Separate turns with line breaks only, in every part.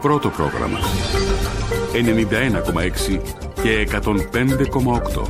πρώτο πρόγραμμα. 91,6 και 105,8.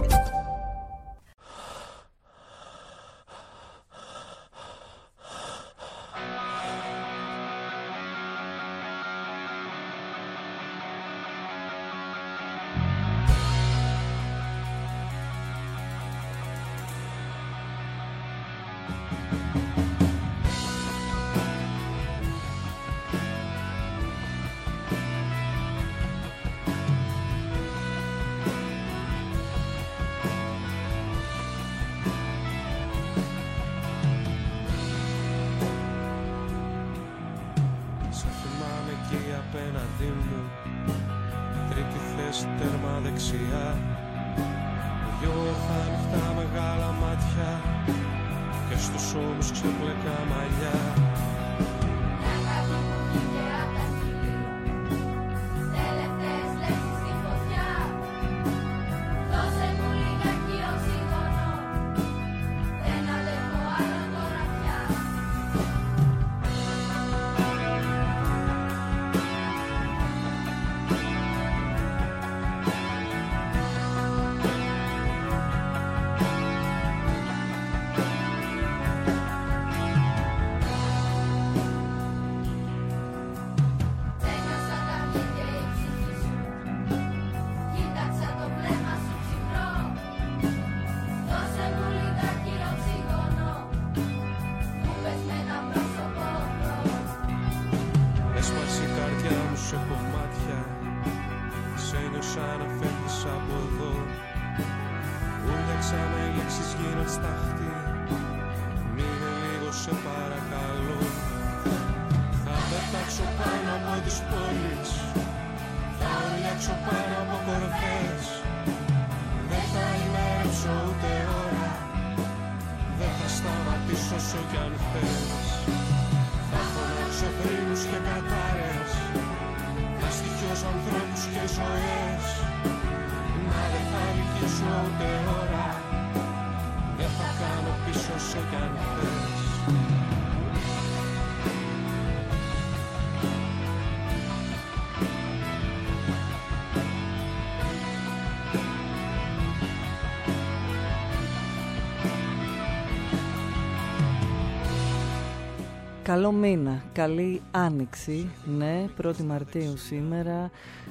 Καλό μήνα, καλή άνοιξη, ναι, 1η Μαρτίου σήμερα.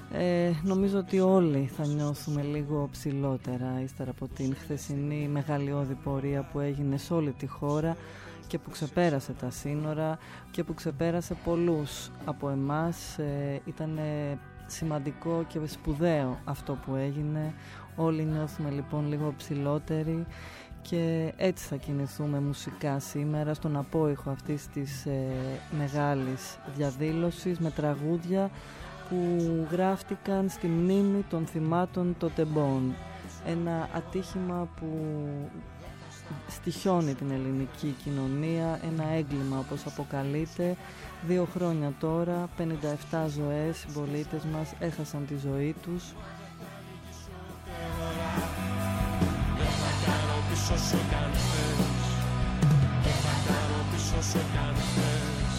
Νομίζω ότι όλοι θα νιώθουμε λίγο ψηλότερα ύστερα από την χθεσινή μεγαλειώδη πορεία που έγινε σε όλη τη χώρα και που ξεπέρασε τα σύνορα και που ξεπέρασε πολλούς από εμάς. Ήταν σημαντικό και σπουδαίο αυτό που έγινε. Όλοι νιώθουμε λοιπόν λίγο ψηλότεροι. Και έτσι θα κινηθούμε μουσικά σήμερα στον απόϊχο αυτής της μεγάλης διαδήλωσης με τραγούδια που γράφτηκαν στη μνήμη των θυμάτων των τεμπών. Ένα ατύχημα που στοιχιώνει την ελληνική κοινωνία, ένα έγκλημα όπως αποκαλείται. 2 χρόνια τώρα, 57 ζωές, συμπολίτες μας έχασαν τη ζωή τους.
Όσο κι αν θες, δεν θα κάνω πίσω όσο κι αν θες.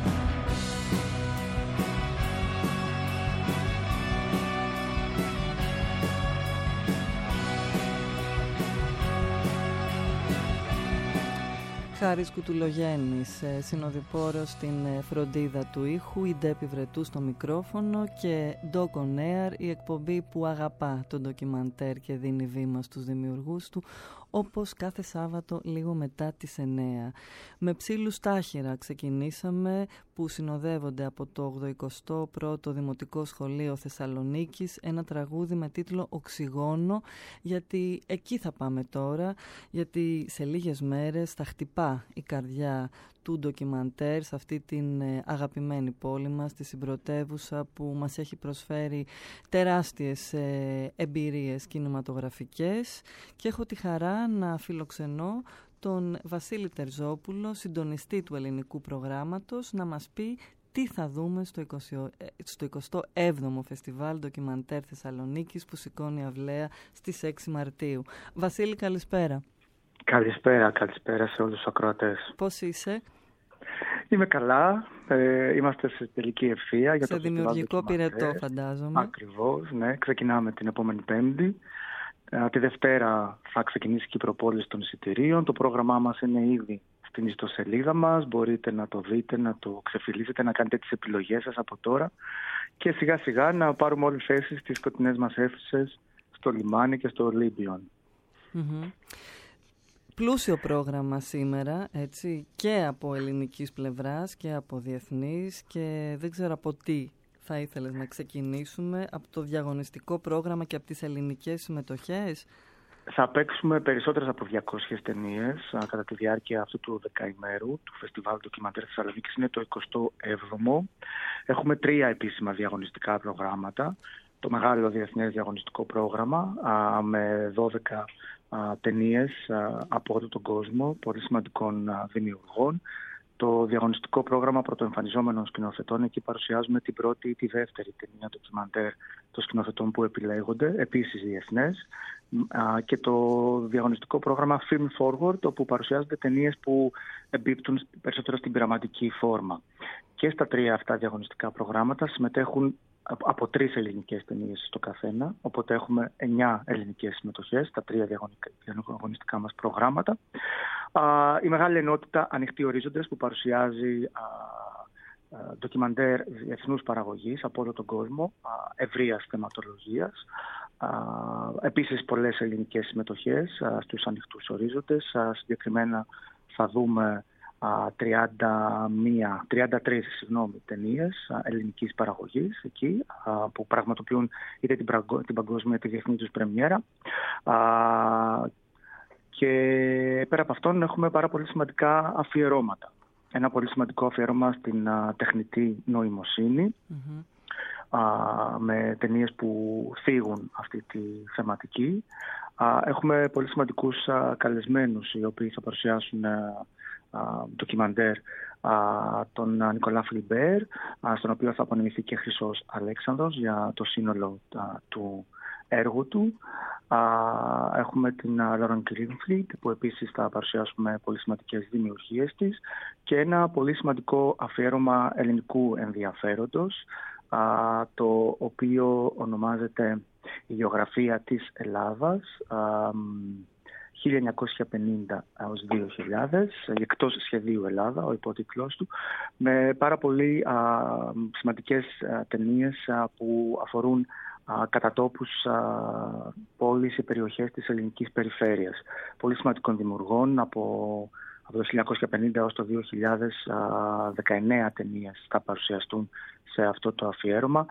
Χάρης Κουτουλογέννης, συνοδοιπόρος στην φροντίδα του ήχου, η Ντέπη Βρετού στο μικρόφωνο και Doc on Air, η εκπομπή που αγαπά τον ντοκιμαντέρ και δίνει βήμα στους δημιουργούς του, όπως κάθε Σάββατο λίγο μετά τις 9. Με ψήλους τάχυρα ξεκινήσαμε, που συνοδεύονται από το 81ο Δημοτικό Σχολείο Θεσσαλονίκης, ένα τραγούδι με τίτλο «Οξυγόνο», γιατί εκεί θα πάμε τώρα, γιατί σε λίγες μέρες θα χτυπά η καρδιά του ντοκιμαντέρ σε αυτή την αγαπημένη πόλη μας, τη συμπρωτεύουσα που μας έχει προσφέρει τεράστιες εμπειρίες κινηματογραφικές, και έχω τη χαρά να φιλοξενώ τον Βασίλη Τερζόπουλο, συντονιστή του ελληνικού προγράμματος, να μας πει τι θα δούμε στο 27ο Φεστιβάλ Ντοκιμαντέρ Θεσσαλονίκης που σηκώνει αυλαία στις 6 Μαρτίου. Βασίλη, καλησπέρα.
Καλησπέρα σε όλους τους ακροατές.
Πώς είσαι?
Είμαι καλά. Είμαστε σε τελική ευθεία.
Σε δημιουργικό πυρετό, φαντάζομαι.
Ακριβώς, ναι. Ξεκινάμε την επόμενη Πέμπτη. Τη Δευτέρα θα ξεκινήσει και η προπόληση των εισιτηρίων. Το πρόγραμμά μας είναι ήδη στην ιστοσελίδα μας. Μπορείτε να το δείτε, να το ξεφυλίσετε, να κάνετε τις επιλογές σας από τώρα. Και σιγά σιγά να πάρουμε όλες τις θέσεις στις σκοτεινές μας αίθουσες, στο λιμάνι και στο Ολύμπιον.
Πλούσιο πρόγραμμα σήμερα, έτσι, και από ελληνικής πλευράς και από διεθνής, και δεν ξέρω από τι θα ήθελες να ξεκινήσουμε, από το διαγωνιστικό πρόγραμμα και από τις ελληνικές συμμετοχές.
Θα παίξουμε περισσότερες από 200 ταινίες κατά τη διάρκεια αυτού του δεκαημέρου του Φεστιβάλ Ντοκιμαντέρ Θεσσαλονίκης. Είναι το 27ο. Έχουμε 3 επίσημα διαγωνιστικά προγράμματα. Το μεγάλο διεθνές διαγωνιστικό πρόγραμμα με 12 ταινίες από όλο τον κόσμο, πολύ σημαντικών δημιουργών. Το διαγωνιστικό πρόγραμμα πρωτοεμφανιζόμενων σκηνοθετών, εκεί παρουσιάζουμε την πρώτη ή τη δεύτερη ταινία ντοκιμαντέρ των σκηνοθετών που επιλέγονται, επίσης διεθνές. Και το διαγωνιστικό πρόγραμμα Film Forward, όπου παρουσιάζονται ταινίες που εμπίπτουν περισσότερο στην πειραματική φόρμα. Και στα 3 αυτά διαγωνιστικά προγράμματα συμμετέχουν από 3 ελληνικές ταινίες στο καθένα, οπότε έχουμε 9 ελληνικές συμμετοχές στα 3 διαγωνιστικά μας προγράμματα. Η μεγάλη ενότητα Ανοιχτοί Ορίζοντες, που παρουσιάζει ντοκιμαντέρ διεθνούς παραγωγής από όλο τον κόσμο, ευρείας θεματολογίας. Επίσης πολλές ελληνικές συμμετοχές στους Ανοιχτούς Ορίζοντες. Συγκεκριμένα θα δούμε 33 ταινίες ελληνικής παραγωγής εκεί, που πραγματοποιούν είτε την παγκόσμια είτε τη διεθνή τους πρεμιέρα. Και πέρα από αυτόν έχουμε πάρα πολύ σημαντικά αφιερώματα. Ένα πολύ σημαντικό αφιέρωμα στην τεχνητή νοημοσύνη, με ταινίες που θίγουν αυτή τη θεματική. Έχουμε πολύ σημαντικούς καλεσμένους, οι οποίοι θα παρουσιάσουν ντοκιμαντέρ, τον Νικολά Φλιμπέρ, στον οποίο θα απονεμηθεί και Χρυσός Αλέξανδρος για το σύνολο του έργου του. Έχουμε την Λόραν Γκρίνφιλντ, που επίσης θα παρουσιάσουμε πολύ σημαντικές δημιουργίες της, και ένα πολύ σημαντικό αφιέρωμα ελληνικού ενδιαφέροντος, το οποίο ονομάζεται «Η γεωγραφία της Ελλάδας 1950 έως 2000», εκτός σχεδίου Ελλάδα, ο υπότιτλός του, με πάρα πολύ σημαντικές ταινίες που αφορούν κατά τόπους πόλεις ή περιοχές της ελληνικής περιφέρειας. Πολύ σημαντικών δημιουργών, από το 1950 έως το 2019 ταινίες θα παρουσιαστούν σε αυτό το αφιέρωμα,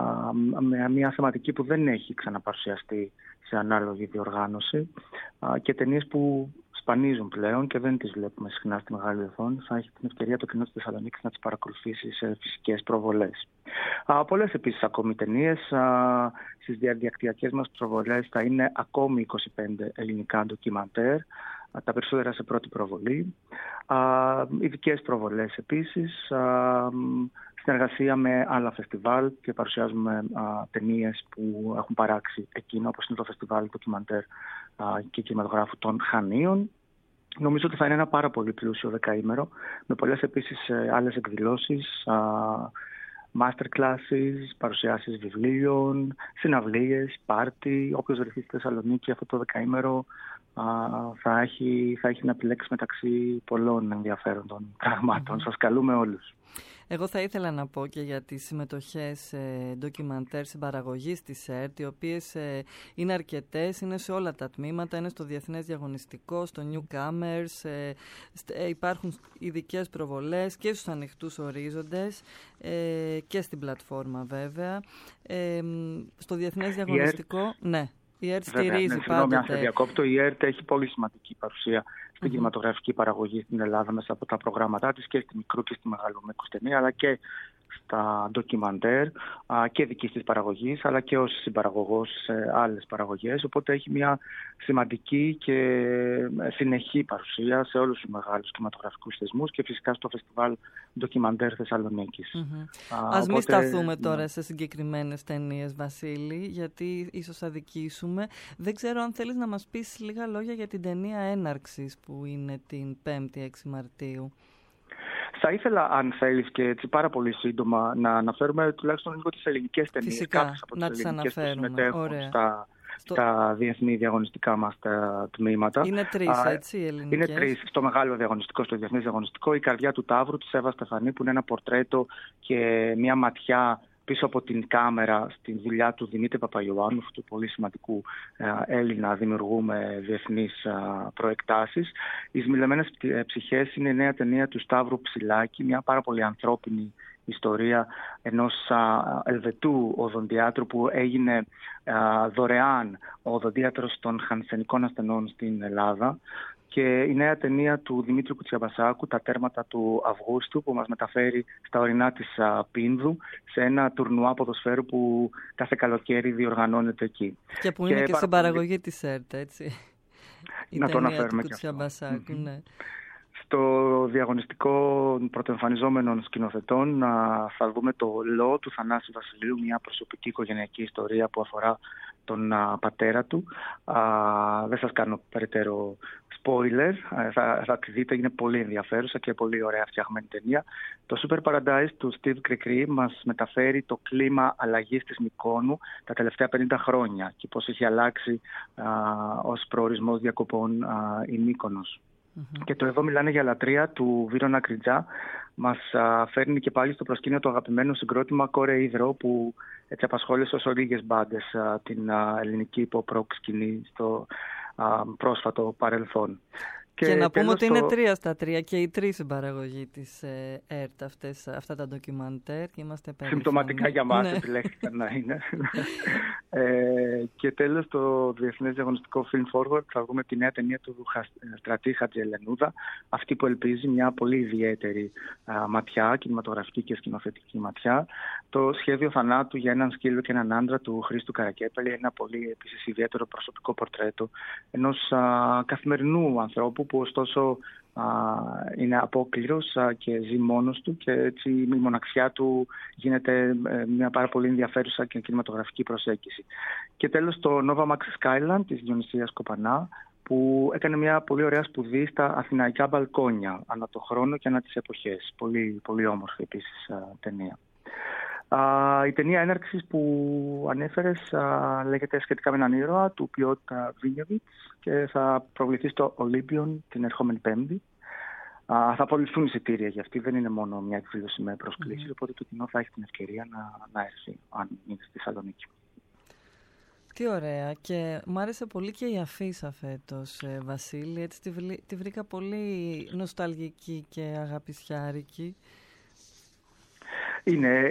με μια θεματική που δεν έχει ξαναπαρουσιαστεί σε ανάλογη διοργάνωση, και ταινίες που σπανίζουν πλέον και δεν τις βλέπουμε συχνά στη μεγάλη οθόνη. Θα έχει την ευκαιρία το κοινό της Θεσσαλονίκης να τις παρακολουθήσει σε φυσικές προβολές. Πολλές επίσης ακόμη ταινίες. Στις διαδικτυακές μας προβολές θα είναι ακόμη 25 ελληνικά ντοκιμαντέρ, τα περισσότερα σε πρώτη προβολή. Ειδικές προβολές επίσης, συνεργασία με άλλα φεστιβάλ, και παρουσιάζουμε ταινίες που έχουν παράξει εκείνο, όπως είναι το φεστιβάλ ντοκιμαντέρ και κινηματογράφου των Χανίων. Νομίζω ότι θα είναι ένα πάρα πολύ πλούσιο δεκαήμερο, με πολλές επίσης άλλες εκδηλώσεις, master classes, παρουσιάσεις βιβλίων, συναυλίες, πάρτι. Όποιος βρεθεί στη Θεσσαλονίκη αυτό το δεκαήμερο θα έχει να επιλέξει μεταξύ πολλών ενδιαφέροντων πραγμάτων. Σας καλούμε όλους.
Εγώ θα ήθελα να πω και για τις συμμετοχές ντοκιμαντέρ συμπαραγωγής της ΕΡΤ, οι οποίες είναι αρκετές, είναι σε όλα τα τμήματα, είναι στο Διεθνές Διαγωνιστικό, στο Newcomers, υπάρχουν ειδικές προβολές και στους Ανοιχτούς Ορίζοντες και στην πλατφόρμα βέβαια. Στο Διεθνές Διαγωνιστικό, ναι. Η ΕΡΤ στηρίζει πάντοτε.
Η ΕΡΤ έχει πολύ σημαντική παρουσία στην κινηματογραφική παραγωγή στην Ελλάδα μέσα από τα προγράμματά της, και στη μικρού και στη μεγάλου μήκους ταινία, αλλά και στα ντοκιμαντέρ και δικής της παραγωγής, αλλά και ως συμπαραγωγός σε άλλες παραγωγές. Οπότε έχει μια σημαντική και συνεχή παρουσία σε όλους τους μεγάλους κινηματογραφικούς θεσμούς και φυσικά στο φεστιβάλ ντοκιμαντέρ Θεσσαλονίκης.
Ας μην σταθούμε τώρα σε συγκεκριμένες ταινίες, Βασίλη, γιατί ίσως αδικήσουμε. Δεν ξέρω αν θέλεις να μας πεις λίγα λόγια για την ταινία έναρξης, που είναι την 5η 6 Μαρτίου.
Θα ήθελα, αν θέλεις και έτσι πάρα πολύ σύντομα, να αναφέρουμε τουλάχιστον λίγο τις ελληνικές ταινίες.
Φυσικά, να τις αναφέρουμε. Ωραία.
Στα διεθνή διαγωνιστικά μας τα τμήματα.
Είναι 3, έτσι, οι ελληνικές.
Είναι 3. Στο μεγάλο διαγωνιστικό, στο διεθνές διαγωνιστικό, η Καρδιά του Ταύρου της Εύα Στεφανή, που είναι ένα πορτρέτο και μια ματιά πίσω από την κάμερα στην δουλειά του Δημήτρη Παπαϊωάννου, του πολύ σημαντικού Έλληνα δημιουργού με διεθνείς προεκτάσεις. Οι Σμιλεμένες ψυχές είναι η νέα ταινία του Σταύρου Ψηλάκη, μια πάρα πολύ ανθρώπινη ιστορία ενός Ελβετού οδοντιάτρου που έγινε δωρεάν ο οδοντίατρος των χανσενικών ασθενών στην Ελλάδα. Και η νέα ταινία του Δημήτρη Κουτσιαμπασάκου, Τα τέρματα του Αυγούστου, που μας μεταφέρει στα ορεινά της Πίνδου σε ένα τουρνουά ποδοσφαίρου που κάθε καλοκαίρι διοργανώνεται εκεί.
Και που είναι και στην παραγωγή της ΕΡΤ, έτσι.
Να το αναφέρουμε και
αυτό. Ναι.
Στο διαγωνιστικό πρωτοεμφανιζόμενων σκηνοθετών θα δούμε το «Λό» του Θανάση Βασιλείου, μια προσωπική οικογενειακή ιστορία που αφορά τον πατέρα του. Δεν σας κάνω περαιτέρω spoiler, θα τη δείτε, είναι πολύ ενδιαφέρουσα και πολύ ωραία φτιαγμένη ταινία. Το Super Paradise του Steve Κρικρή μας μεταφέρει το κλίμα αλλαγής της Μυκόνου τα τελευταία 50 χρόνια και πώς έχει αλλάξει ως προορισμός διακοπών η Μύκονος. Και το «Εδώ μιλάνε για λατρεία» του Βίρονα Κριτζά μας φέρνει και πάλι στο προσκήνιο το αγαπημένο συγκρότημα Κόρε Υδρό, που έτσι απασχόλησε όσο λίγες μπάντες την ελληνική pop-rock σκηνή στο πρόσφατο παρελθόν.
Και να πούμε ότι είναι 3 στα 3 και οι 3 συμπαραγωγή της ΕΡΤ αυτά τα ντοκιμαντέρ. Είμαστε περήφανοι.
Συμπτωματικά για μας επιλέχθηκαν να είναι. Και τέλος, το Διεθνές Διαγωνιστικό Film Forward θα δούμε τη νέα ταινία του Στρατή Χατζιελενούδα, αυτή που ελπίζει μια πολύ ιδιαίτερη ματιά, κινηματογραφική και σκηνοθετική ματιά. Το Σχέδιο θανάτου για έναν σκύλο και έναν άντρα του Χρήστου Καρακέπελη, ένα πολύ επίσης ιδιαίτερο προσωπικό πορτρέτο ενός καθημερινού ανθρώπου που ωστόσο είναι απόκληρος και ζει μόνος του, και έτσι η μοναξιά του γίνεται μια πάρα πολύ ενδιαφέρουσα και κινηματογραφική προσέγγιση. Και τέλος, το Nova Max Skyland της Διονυσίας Κοπανά, που έκανε μια πολύ ωραία σπουδή στα αθηναϊκά μπαλκόνια ανά το χρόνο και ανά τις εποχές. Πολύ, πολύ όμορφη επίσης ταινία. Η ταινία έναρξης που ανέφερες λέγεται «Σχετικά με έναν ήρωα» του Πιότρα Βίνιοβιτς και θα προβληθεί στο Olympion την ερχόμενη Πέμπτη. Θα απολυθούν εισιτήρια για αυτή, δεν είναι μόνο μια εκδήλωση με προσκλήσεις, οπότε το κοινό θα έχει την ευκαιρία να έρθει, αν είναι στη Θεσσαλονίκη.
Τι ωραία, και μου άρεσε πολύ και η αφίσα φέτος, Βασίλη, έτσι τη βρήκα πολύ νοσταλγική και αγαπησιάρικη.
Είναι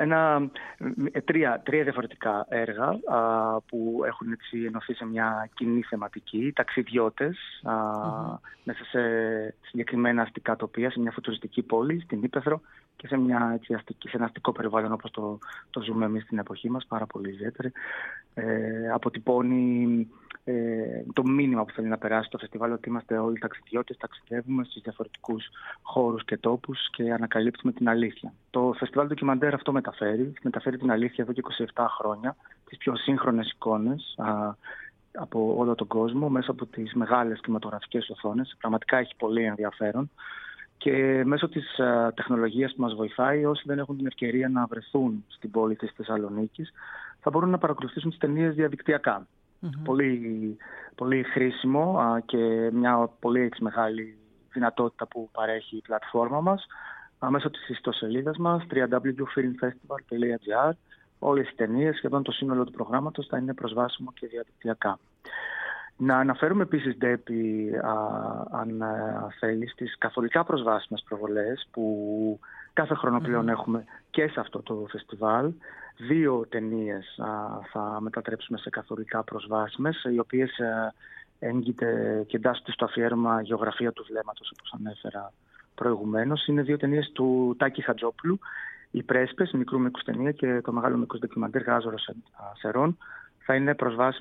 τρία διαφορετικά έργα που έχουν έτσι ενωθεί σε μια κοινή θεματική. Ταξιδιώτες μέσα σε συγκεκριμένα αστικά τοπία, σε μια φουτουριστική πόλη, στην Ύπαιθρο, και σε ένα αστικό περιβάλλον όπως το ζούμε εμείς στην εποχή μας, πάρα πολύ ιδιαίτερη. Αποτυπώνει το μήνυμα που θέλει να περάσει το φεστιβάλ, ότι είμαστε όλοι ταξιδιώτες, ταξιδεύουμε στους διαφορετικούς χώρους και τόπους και ανακαλύπτουμε την αλήθεια. Το φεστιβάλ ντοκιμαντέρ αυτό μεταφέρει την αλήθεια εδώ και 27 χρόνια, τις πιο σύγχρονες εικόνες από όλο τον κόσμο, μέσα από τις μεγάλες κινηματογραφικές οθόνες. Πραγματικά έχει πολύ ενδιαφέρον. Και μέσω της τεχνολογίας που μας βοηθάει, όσοι δεν έχουν την ευκαιρία να βρεθούν στην πόλη της Θεσσαλονίκης, θα μπορούν να παρακολουθήσουν τις ταινίες διαδικτυακά. Πολύ, πολύ χρήσιμο και μια πολύ μεγάλη δυνατότητα που παρέχει η πλατφόρμα μας. Μέσω της ιστοσελίδας μας www.filmfestival.gr όλες οι ταινίες, σχεδόν το σύνολο του προγράμματος, θα είναι προσβάσιμο και διαδικτυακά. Να αναφέρουμε επίσης, Ντέπη, αν θέλεις, τις καθολικά προσβάσιμες προβολές που κάθε χρόνο πλέον έχουμε και σε αυτό το φεστιβάλ. 2 ταινίες θα μετατρέψουμε σε καθολικά προσβάσιμες, οι οποίες έγκυται και εντάσσονται στο αφιέρωμα «Γεωγραφία του βλέμματος», όπως ανέφερα προηγουμένως. Είναι 2 ταινίες του Τάκη Χατζόπουλου, «Οι Πρέσπες», μικρού μήκους ταινία, και το μεγάλο μήκους ντοκιμαντέρ «Γάζορος Σερών». Θα είναι προσβάσιμο και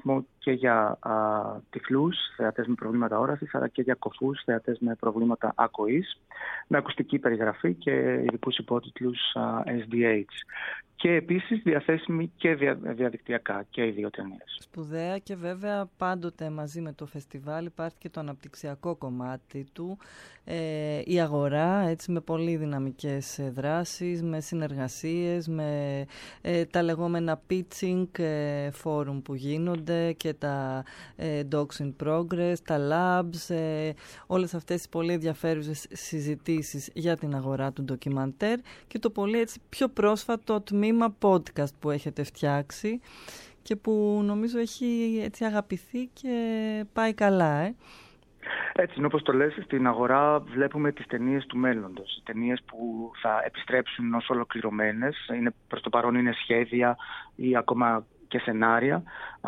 και για τυφλούς θεατές με προβλήματα όρασης, αλλά και για κωφούς θεατές με προβλήματα ακοής, με ακουστική περιγραφή και ειδικούς υπότιτλους SDH. Και επίσης διαθέσιμη και διαδικτυακά και οι δύο ταινίες.
Σπουδαία, και βέβαια πάντοτε μαζί με το φεστιβάλ υπάρχει και το αναπτυξιακό κομμάτι του, η αγορά, έτσι, με πολύ δυναμικές δράσεις, με συνεργασίες, με τα λεγόμενα pitching forum που γίνονται και τα docs in progress, τα labs, όλες αυτές τις πολύ ενδιαφέρουσες συζητήσεις για την αγορά του ντοκιμαντέρ και το πολύ, έτσι, πιο πρόσφατο τμήμα podcast που έχετε φτιάξει και που νομίζω έχει, έτσι, αγαπηθεί και πάει καλά.
Έτσι είναι, όπως το λες, στην αγορά βλέπουμε τις ταινίες του μέλλοντος. Οι ταινίες που θα επιστρέψουν ως ολοκληρωμένες, προς το παρόν είναι σχέδια ή ακόμα και σενάρια,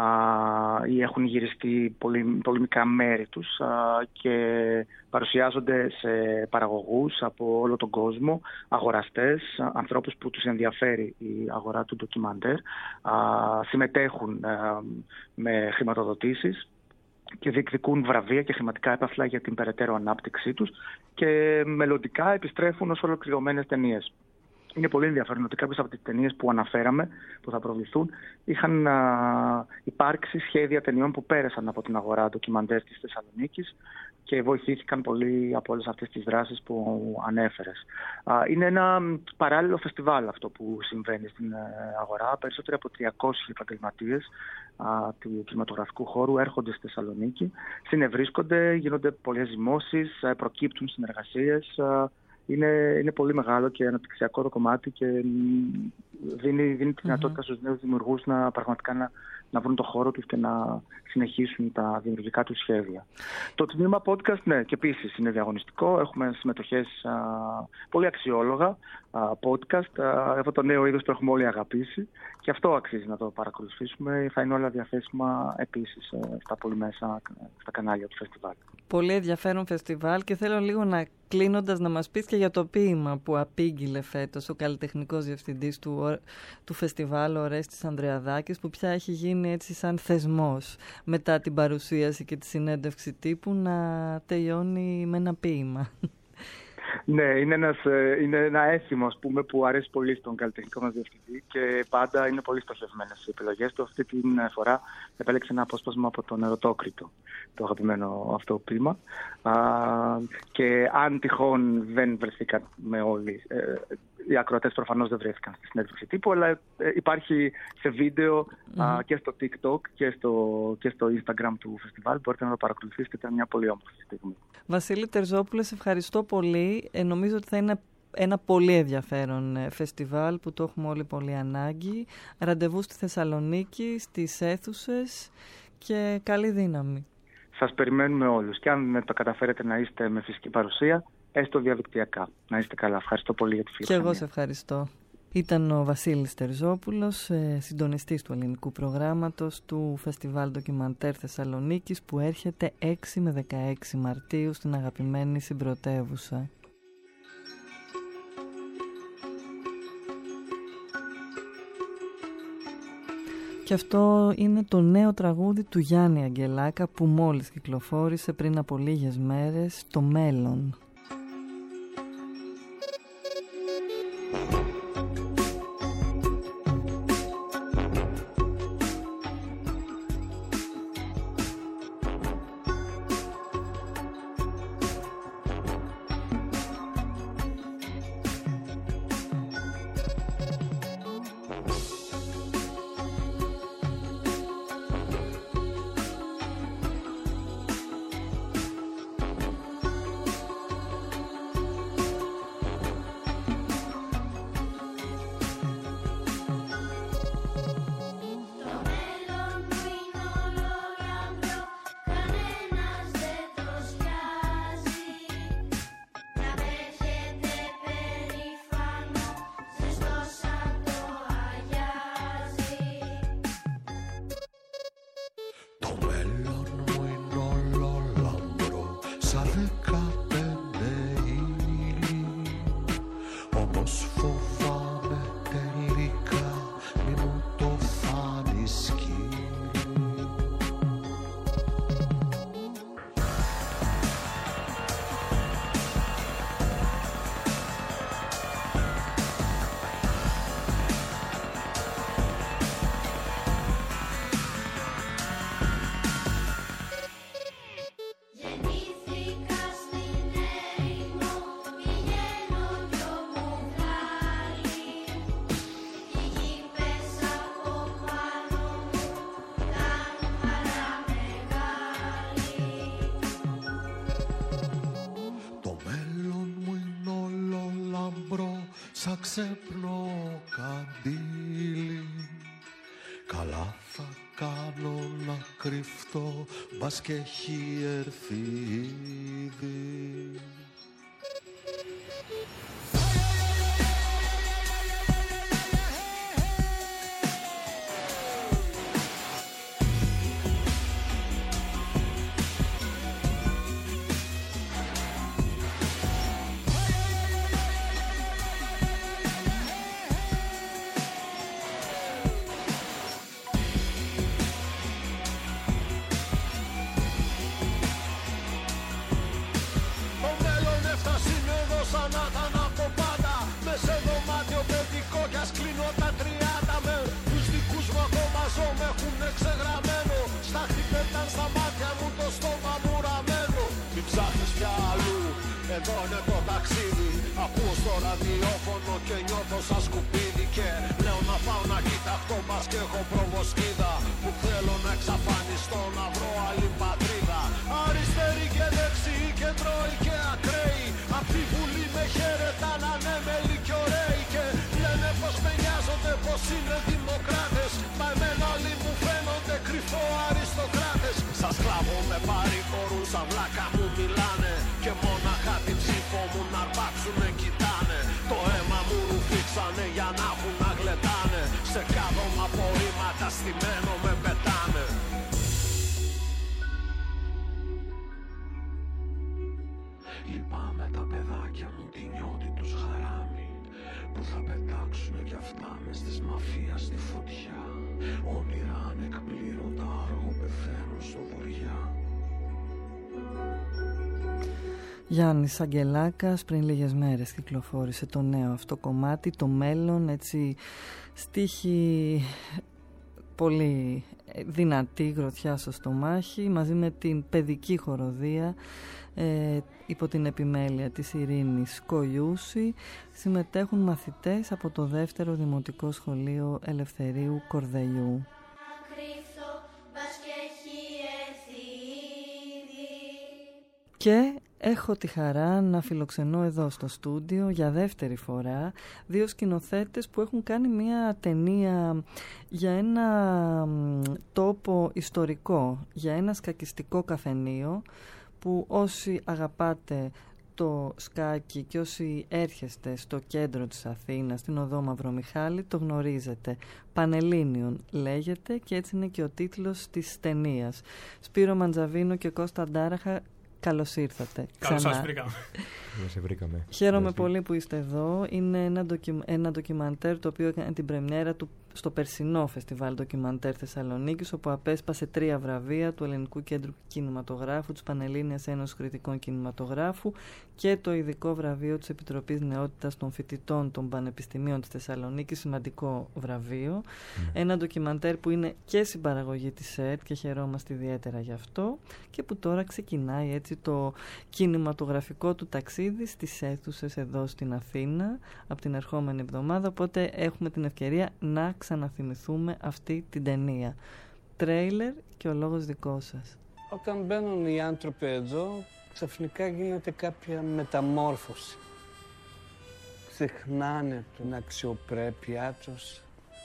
ή έχουν γυριστεί πολύ μικρά μέρη τους και παρουσιάζονται σε παραγωγούς από όλο τον κόσμο, αγοραστές, ανθρώπους που τους ενδιαφέρει η αγορά του ντοκιμαντέρ, συμμετέχουν με χρηματοδοτήσεις και διεκδικούν βραβεία και χρηματικά έπαθλα για την περαιτέρω ανάπτυξή τους και μελλοντικά επιστρέφουν ως ολοκληρωμένες ταινίες. Είναι πολύ ενδιαφέρον ότι κάποιες από τις ταινίες που αναφέραμε, που θα προβληθούν, είχαν υπάρξει σχέδια ταινιών που πέρασαν από την αγορά ντοκιμαντέρ της Θεσσαλονίκης και βοηθήθηκαν πολύ από όλες αυτές τις δράσεις που ανέφερες. Είναι ένα παράλληλο φεστιβάλ αυτό που συμβαίνει στην αγορά. Περισσότεροι από 300 επαγγελματίες του κινηματογραφικού χώρου έρχονται στη Θεσσαλονίκη, συνευρίσκονται, γίνονται πολλές ζυμώσεις, προκύπτουν συνεργασίες. Είναι πολύ μεγάλο και αναπτυξιακό το κομμάτι και δίνει τη δυνατότητα στους νέους δημιουργούς πραγματικά να βρουν το χώρο τους και να συνεχίσουν τα δημιουργικά τους σχέδια. Το τμήμα podcast, ναι, και επίσης είναι διαγωνιστικό. Έχουμε συμμετοχές πολύ αξιόλογα podcast. Αυτό το νέο είδος το έχουμε όλοι αγαπήσει και αυτό αξίζει να το παρακολουθήσουμε. Θα είναι όλα διαθέσιμα επίσης στα πολυμέσα, στα κανάλια του φεστιβάλ. Πολύ
ενδιαφέρον φεστιβάλ και θέλω λίγο κλείνοντας να μας πεις και για το ποίημα που απήγγειλε φέτος ο καλλιτεχνικός διευθυντής του φεστιβάλ, ο Ορέστης Ανδρεαδάκης, που πια έχει γίνει, έτσι, σαν θεσμός μετά την παρουσίαση και τη συνέντευξη τύπου να τελειώνει με ένα ποίημα.
Ναι, είναι ένα έθιμο, ας πούμε, που αρέσει πολύ στον καλλιτεχνικό μας διευθυντή και πάντα είναι πολύ στοχευμένες οι επιλογές του. Αυτή την φορά επέλεξε ένα απόσπασμα από τον Ερωτόκριτο, το αγαπημένο αυτό ποίημα. Και αν τυχόν δεν βρεθήκαμε όλοι, οι ακροατές προφανώς δεν βρέθηκαν στη συνέντευξη τύπου, αλλά υπάρχει σε βίντεο και στο TikTok και στο Instagram του φεστιβάλ. Μπορείτε να το παρακολουθήσετε, ήταν μια πολύ όμορφη στιγμή.
Βασίλη Τερζόπουλε, σε ευχαριστώ πολύ. Νομίζω ότι θα είναι ένα πολύ ενδιαφέρον φεστιβάλ που το έχουμε όλοι πολύ ανάγκη. Ραντεβού στη Θεσσαλονίκη, στις αίθουσες και καλή δύναμη.
Σας περιμένουμε όλους και αν το καταφέρετε να είστε με φυσική παρουσία, έστω διαδικτυακά. Να είστε καλά. Ευχαριστώ πολύ για τη φιλοξενία.
Και εγώ σε ευχαριστώ. Ήταν ο Βασίλης Τερζόπουλος, συντονιστής του ελληνικού προγράμματος του Φεστιβάλ Ντοκιμαντέρ Θεσσαλονίκης, που έρχεται 6 με 16 Μαρτίου στην αγαπημένη συμπρωτεύουσα. Και αυτό είναι το νέο τραγούδι του Γιάννη Αγγελάκα που μόλις κυκλοφόρησε πριν από λίγες μέρες, «Το μέλλον».
σαν ξέπλο καντήλι. Καλά θα κάνω να κρυφτώ, μπας και έχει έρθει ήδη.
Εδώ είναι το ταξίδι. Ακούω στο ραδιόφωνο και νιώθω σαν σκουπίδι. Και λέω να πάω να κοιταχτώ, μπας και έχω προβοσκίδα. Που θέλω να εξαφανιστώ, να βρω άλλη πατρίδα. Αριστεροί και δεξιοί, κεντρώοι και ακραίοι. Απ' τη Βουλή με χαίρεταν ανέμελοι κι ωραίοι. Και λένε πως με νοιάζονται, πως είναι δημοκράτες. Μα εμένα όλοι μου φαίνονται κρυφό αριστοκράτες. Σαν σκλάβο με παρηγορούν, σαν βλάκα μου μιλάνε. Και μόναχα την ψήφο μου να αρπάξουνε κοιτάνε. Το αίμα μου ρουφήξανε για να έχουν να γλεντάνε. Σε κάδωμα απορρίμματα στημένο με πετάνε.
Λυπάμαι τα παιδάκια μου, τη νιώτη τους χαράμι, που θα πετάξουνε κι αυτά μες της μαφίας στη φωτιά. Όνειρα ανεκπλήρωτα αργό πεθαίνουν στο βοριά.
Γιάννης Αγγελάκας πριν λίγες μέρες κυκλοφόρησε το νέο αυτό κομμάτι, το μέλλον, έτσι στίχη πολύ δυνατή, γροθιά στο στομάχι, μαζί με την παιδική χοροδία υπό την επιμέλεια της Ειρήνης Κολιούση. Συμμετέχουν μαθητές από το δεύτερο Δημοτικό Σχολείο Ελευθερίου Κορδελιού. Και έχω τη χαρά να φιλοξενώ εδώ στο στούντιο για δεύτερη φορά δύο σκηνοθέτες που έχουν κάνει μια ταινία για ένα τόπο ιστορικό, για ένα σκακιστικό καφενείο που όσοι αγαπάτε το σκάκι και όσοι έρχεστε στο κέντρο της Αθήνας, στην οδό Μαυρομιχάλη, το γνωρίζετε. Πανελλήνιον λέγεται και έτσι είναι και ο τίτλος της ταινίας. Σπύρο Μαντζαβίνο και Κώστα Ντάραχα, καλώς ήρθατε.
Καλώς σας βρήκαμε.
Χαίρομαι πολύ που είστε εδώ. Είναι ένα ντοκιμαντέρ το οποίο έκανε την πρεμιέρα του στο περσινό φεστιβάλ ντοκιμαντέρ Θεσσαλονίκης, όπου απέσπασε 3 βραβεία του Ελληνικού Κέντρου Κινηματογράφου, της Πανελλήνιας Ένωσης Κριτικών Κινηματογράφου και το ειδικό βραβείο της Επιτροπής Νεότητας των Φοιτητών των Πανεπιστημίων της Θεσσαλονίκης, σημαντικό βραβείο. Ένα ντοκιμαντέρ που είναι και συμπαραγωγή της ΕΡΤ και χαιρόμαστε ιδιαίτερα γι' αυτό, και που τώρα ξεκινάει έτσι το κινηματογραφικό του ταξίδι στις αίθουσες εδώ στην Αθήνα από την ερχόμενη εβδομάδα, οπότε έχουμε την ευκαιρία να ξαναθυμηθούμε αυτή την ταινία. Τρέιλερ και ο λόγος δικό σας.
Όταν μπαίνουν οι άνθρωποι εδώ, ξαφνικά γίνεται κάποια μεταμόρφωση. Ξεχνάνε την αξιοπρέπειά τους.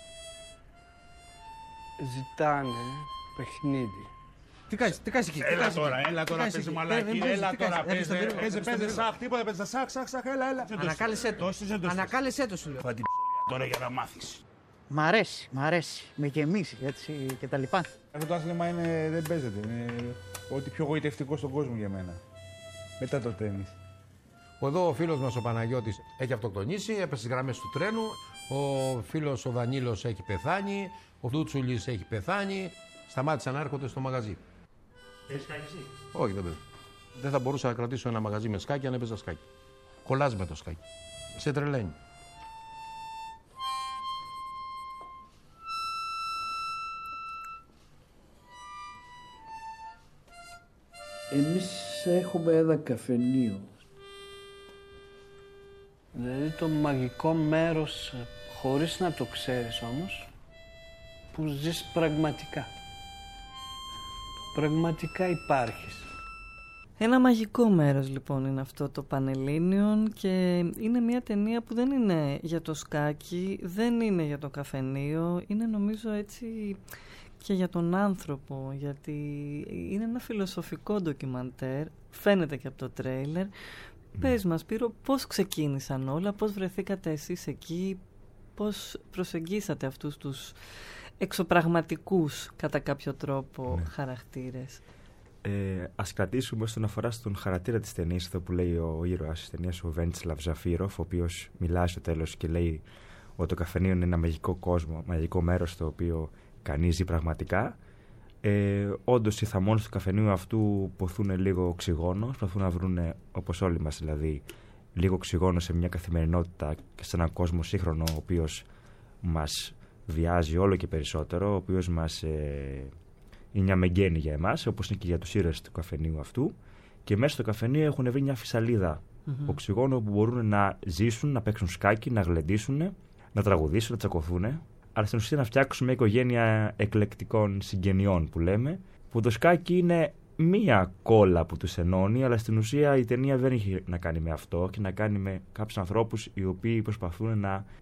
Ζητάνε παιχνίδι.
Τι κάνεις εκεί, έλα τώρα, παίζε μαλάκι, έλα τώρα, παίζε σαχ, τίποτα, παίζε σαχ, έλα.
Ανακάλεσέ το σου λέω.
Θα την τώρα για να μάθεις.
Μ' αρέσει, με γεμίσει έτσι και τα λοιπά.
Αυτό το άθλημα δεν παίζεται, είναι ό,τι πιο γοητευτικό στον κόσμο για μένα. Μετά το τένις.
Εδώ ο φίλος μας ο Παναγιώτης έχει αυτοκτονήσει, έπεσε στις γραμμές του τρένου. Ο φίλος ο Δανίλος έχει πεθάνει, ο Ντούτσουλης έχει πεθάνει. Σταμάτησαν να έρχονται στο μαγαζί.
Έχεις σκάκι εσύ?
Όχι, δεν παίζω. Δεν θα μπορούσα να κρατήσω ένα μαγαζί με σκάκι αν έπαιζα σκάκι. Κολλάζει με το σκάκι. Σε τρελαίνει.
Εμείς έχουμε ένα καφενείο. Δηλαδή το μαγικό μέρος, χωρίς να το ξέρεις όμως, που ζεις πραγματικά. Πραγματικά υπάρχεις.
Ένα μαγικό μέρος λοιπόν είναι αυτό το Πανελλήνιον και είναι μια ταινία που δεν είναι για το σκάκι, δεν είναι για το καφενείο, είναι νομίζω έτσι και για τον άνθρωπο, γιατί είναι ένα φιλοσοφικό ντοκιμαντέρ, φαίνεται και από το τρέιλερ. Πες μας, Σπύρο, πώς ξεκίνησαν όλα, πώς βρεθήκατε εσείς εκεί, πώς προσεγγίσατε αυτούς τους εξωπραγματικούς κατά κάποιο τρόπο χαρακτήρες.
Ας κρατήσουμε όσον αφορά στον χαρακτήρα της ταινίας, εδώ που λέει ο ήρωας της ταινίας, ο Βέντσλαβ Ζαφύροφ, ο οποίος μιλάει στο τέλος και λέει ότι το καφενείο είναι ένα μαγικό κόσμο, μαγικό μέρος στο οποίο κανείς ζει πραγματικά. Όντως οι θαμώνες του καφενείου αυτού ποθούν λίγο οξυγόνο, προσπαθούν να βρουν, όπως όλοι μας δηλαδή, λίγο οξυγόνο σε μια καθημερινότητα και σε έναν κόσμο σύγχρονο, ο οποίος μας βιάζει όλο και περισσότερο, ο οποίος μας είναι μια μεγγένη για εμάς, όπως είναι και για τους ήρωες του καφενείου αυτού. Και μέσα στο καφενείο έχουν βρει μια φυσαλίδα οξυγόνο που μπορούν να ζήσουν, να παίξουν σκάκι, να γλεντήσουν, να τραγουδήσουν, να τσακωθούν. Αλλά στην ουσία να φτιάξουν μια οικογένεια εκλεκτικών συγγενειών που λέμε, που το σκάκι είναι μία κόλλα που τους ενώνει, αλλά στην ουσία η ταινία δεν έχει να κάνει με αυτό και να κάνει με κάποιους ανθρώπους οι οποίοι προσπαθούν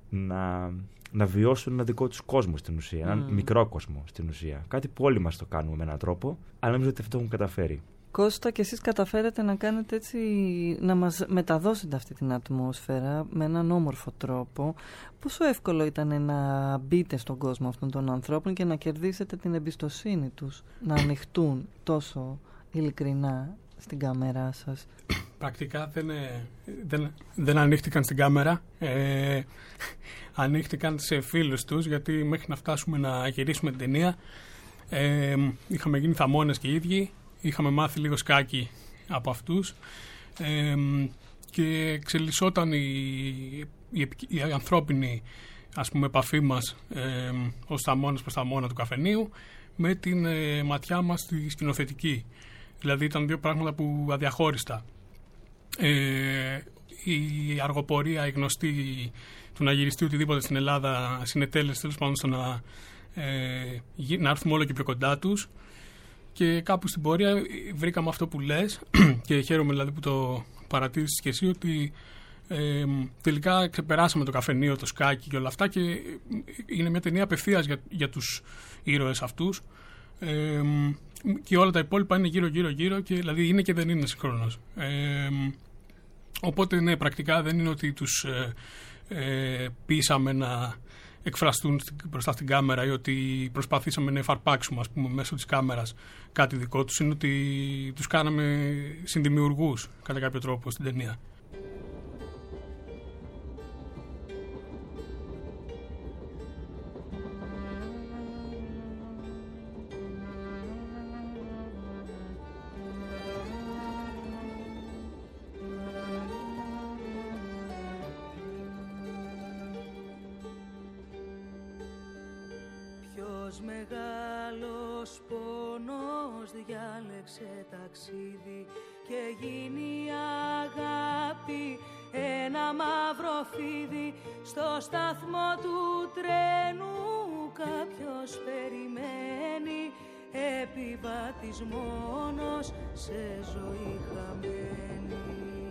να βιώσουν ένα δικό τους κόσμο στην ουσία, έναν μικρό κόσμο στην ουσία. Κάτι που όλοι μας το κάνουμε με έναν τρόπο, αλλά νομίζω ότι αυτό έχουν καταφέρει.
Κώστα, και εσείς καταφέρετε να κάνετε έτσι, να μας μεταδώσετε αυτή την ατμόσφαιρα με έναν όμορφο τρόπο. Πόσο εύκολο ήταν να μπείτε στον κόσμο αυτών των ανθρώπων και να κερδίσετε την εμπιστοσύνη τους, να ανοιχτούν τόσο ειλικρινά στην κάμερά σας?
Πρακτικά δεν ανοίχτηκαν στην κάμερα, ανοίχτηκαν σε φίλους τους, γιατί μέχρι να φτάσουμε να γυρίσουμε την ταινία είχαμε γίνει θαμώνες και οι ίδιοι. Είχαμε μάθει λίγο σκάκι από αυτούς και εξελισσόταν η ανθρώπινη, ας πούμε, επαφή μας ως θαμώνες προς θαμώνα του καφενείου με την ματιά μας στη σκηνοθετική. Δηλαδή ήταν δύο πράγματα που αδιαχώριστα. Η αργοπορία, η γνωστή του να γυριστεί οτιδήποτε στην Ελλάδα συνετέλεσε τέλος πάντων στο να έρθουμε όλο και πιο κοντά τους. Και κάπου στην πορεία βρήκαμε αυτό που λες και χαίρομαι δηλαδή που το παρατήρησες και εσύ, ότι τελικά ξεπεράσαμε το καφενείο, το σκάκι και όλα αυτά και είναι μια ταινία απευθείας για τους ήρωες αυτούς και όλα τα υπόλοιπα είναι γύρω και δηλαδή είναι και δεν είναι συγχρόνως. Οπότε ναι, πρακτικά δεν είναι ότι τους πείσαμε να εκφραστούν μπροστά στην κάμερα ή ότι προσπαθήσαμε να εφαρπάξουμε, ας πούμε, μέσω της κάμερας κάτι δικό τους. Είναι ότι τους κάναμε συνδημιουργούς κατά κάποιο τρόπο στην ταινία.
Μεγάλος πόνος διάλεξε ταξίδι και γίνει αγάπη ένα μαύρο φίδι. Στο σταθμό του τρένου κάποιος περιμένει, επιβάτης μόνος σε ζωή χαμένη.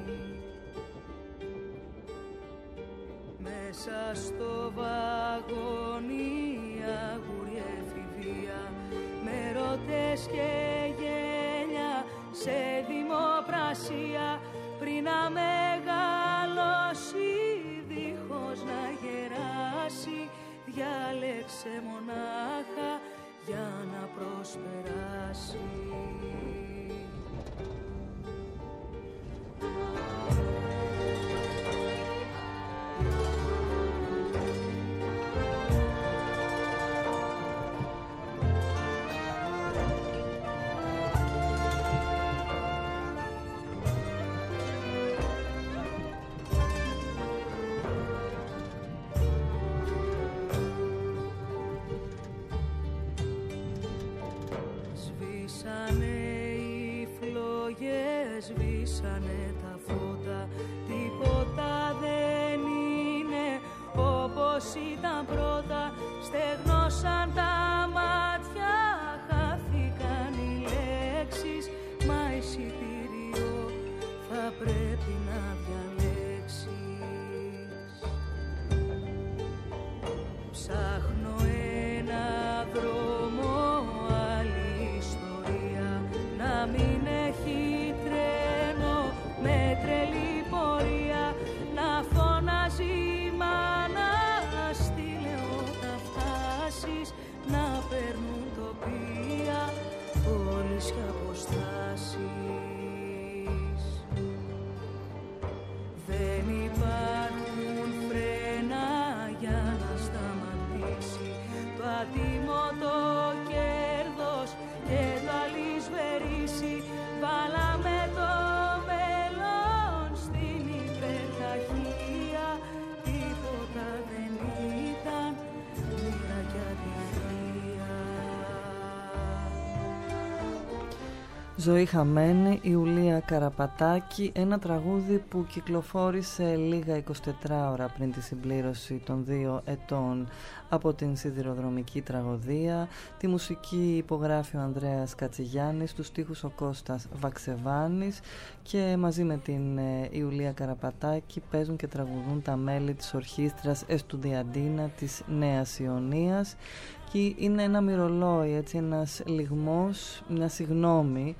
Μέσα στο βαγόνι αγουρή εφηβεία, με ρωτές και γέλια σε δημοπρασία, πριν να μεγαλώσει δίχως να γεράσει, διάλεξε μονάχα για να προσπεράσει. Σβήσανε τα φώτα, τίποτα δεν είναι όπως ήταν πρώτα. Στεγνώσαν τα μάτια, χάθηκαν οι λέξεις, μα εισιτήριο
Ζωή χαμένη, Ιουλία Καραπατάκη, ένα τραγούδι που κυκλοφόρησε λίγα 24 ώρα πριν τη συμπλήρωση των 2 ετών από την σιδηροδρομική τραγωδία. Τη μουσική υπογράφει ο Ανδρέας Κατσιγιάννης, τους στίχους ο Κώστας Βαξεβάνης και μαζί με την Ιουλία Καραπατάκη παίζουν και τραγουδούν τα μέλη της ορχήστρας Εστουδιαντίνα της Νέας Ιωνίας. Και είναι ένα μυρολόι, έτσι, ένας λιγμός, μια συγγνώμη,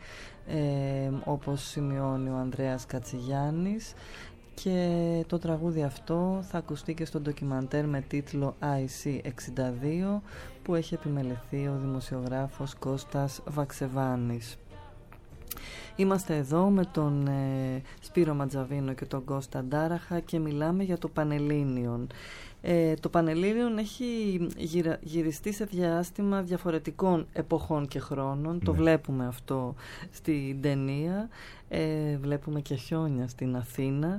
όπως σημειώνει ο Ανδρέας Κατσιγιάννης, και το τραγούδι αυτό θα ακουστεί και στο ντοκιμαντέρ με τίτλο IC62 που έχει επιμεληθεί ο δημοσιογράφος Κώστας Βαξεβάνης. Είμαστε εδώ με τον Σπύρο Ματζαβίνο και τον Κώστα Ντάραχα και μιλάμε για το Πανελλήνιον. Το Πανελλήνιον έχει γυριστεί σε διάστημα διαφορετικών εποχών και χρόνων. Το βλέπουμε αυτό στην ταινία. Βλέπουμε και χιόνια στην Αθήνα.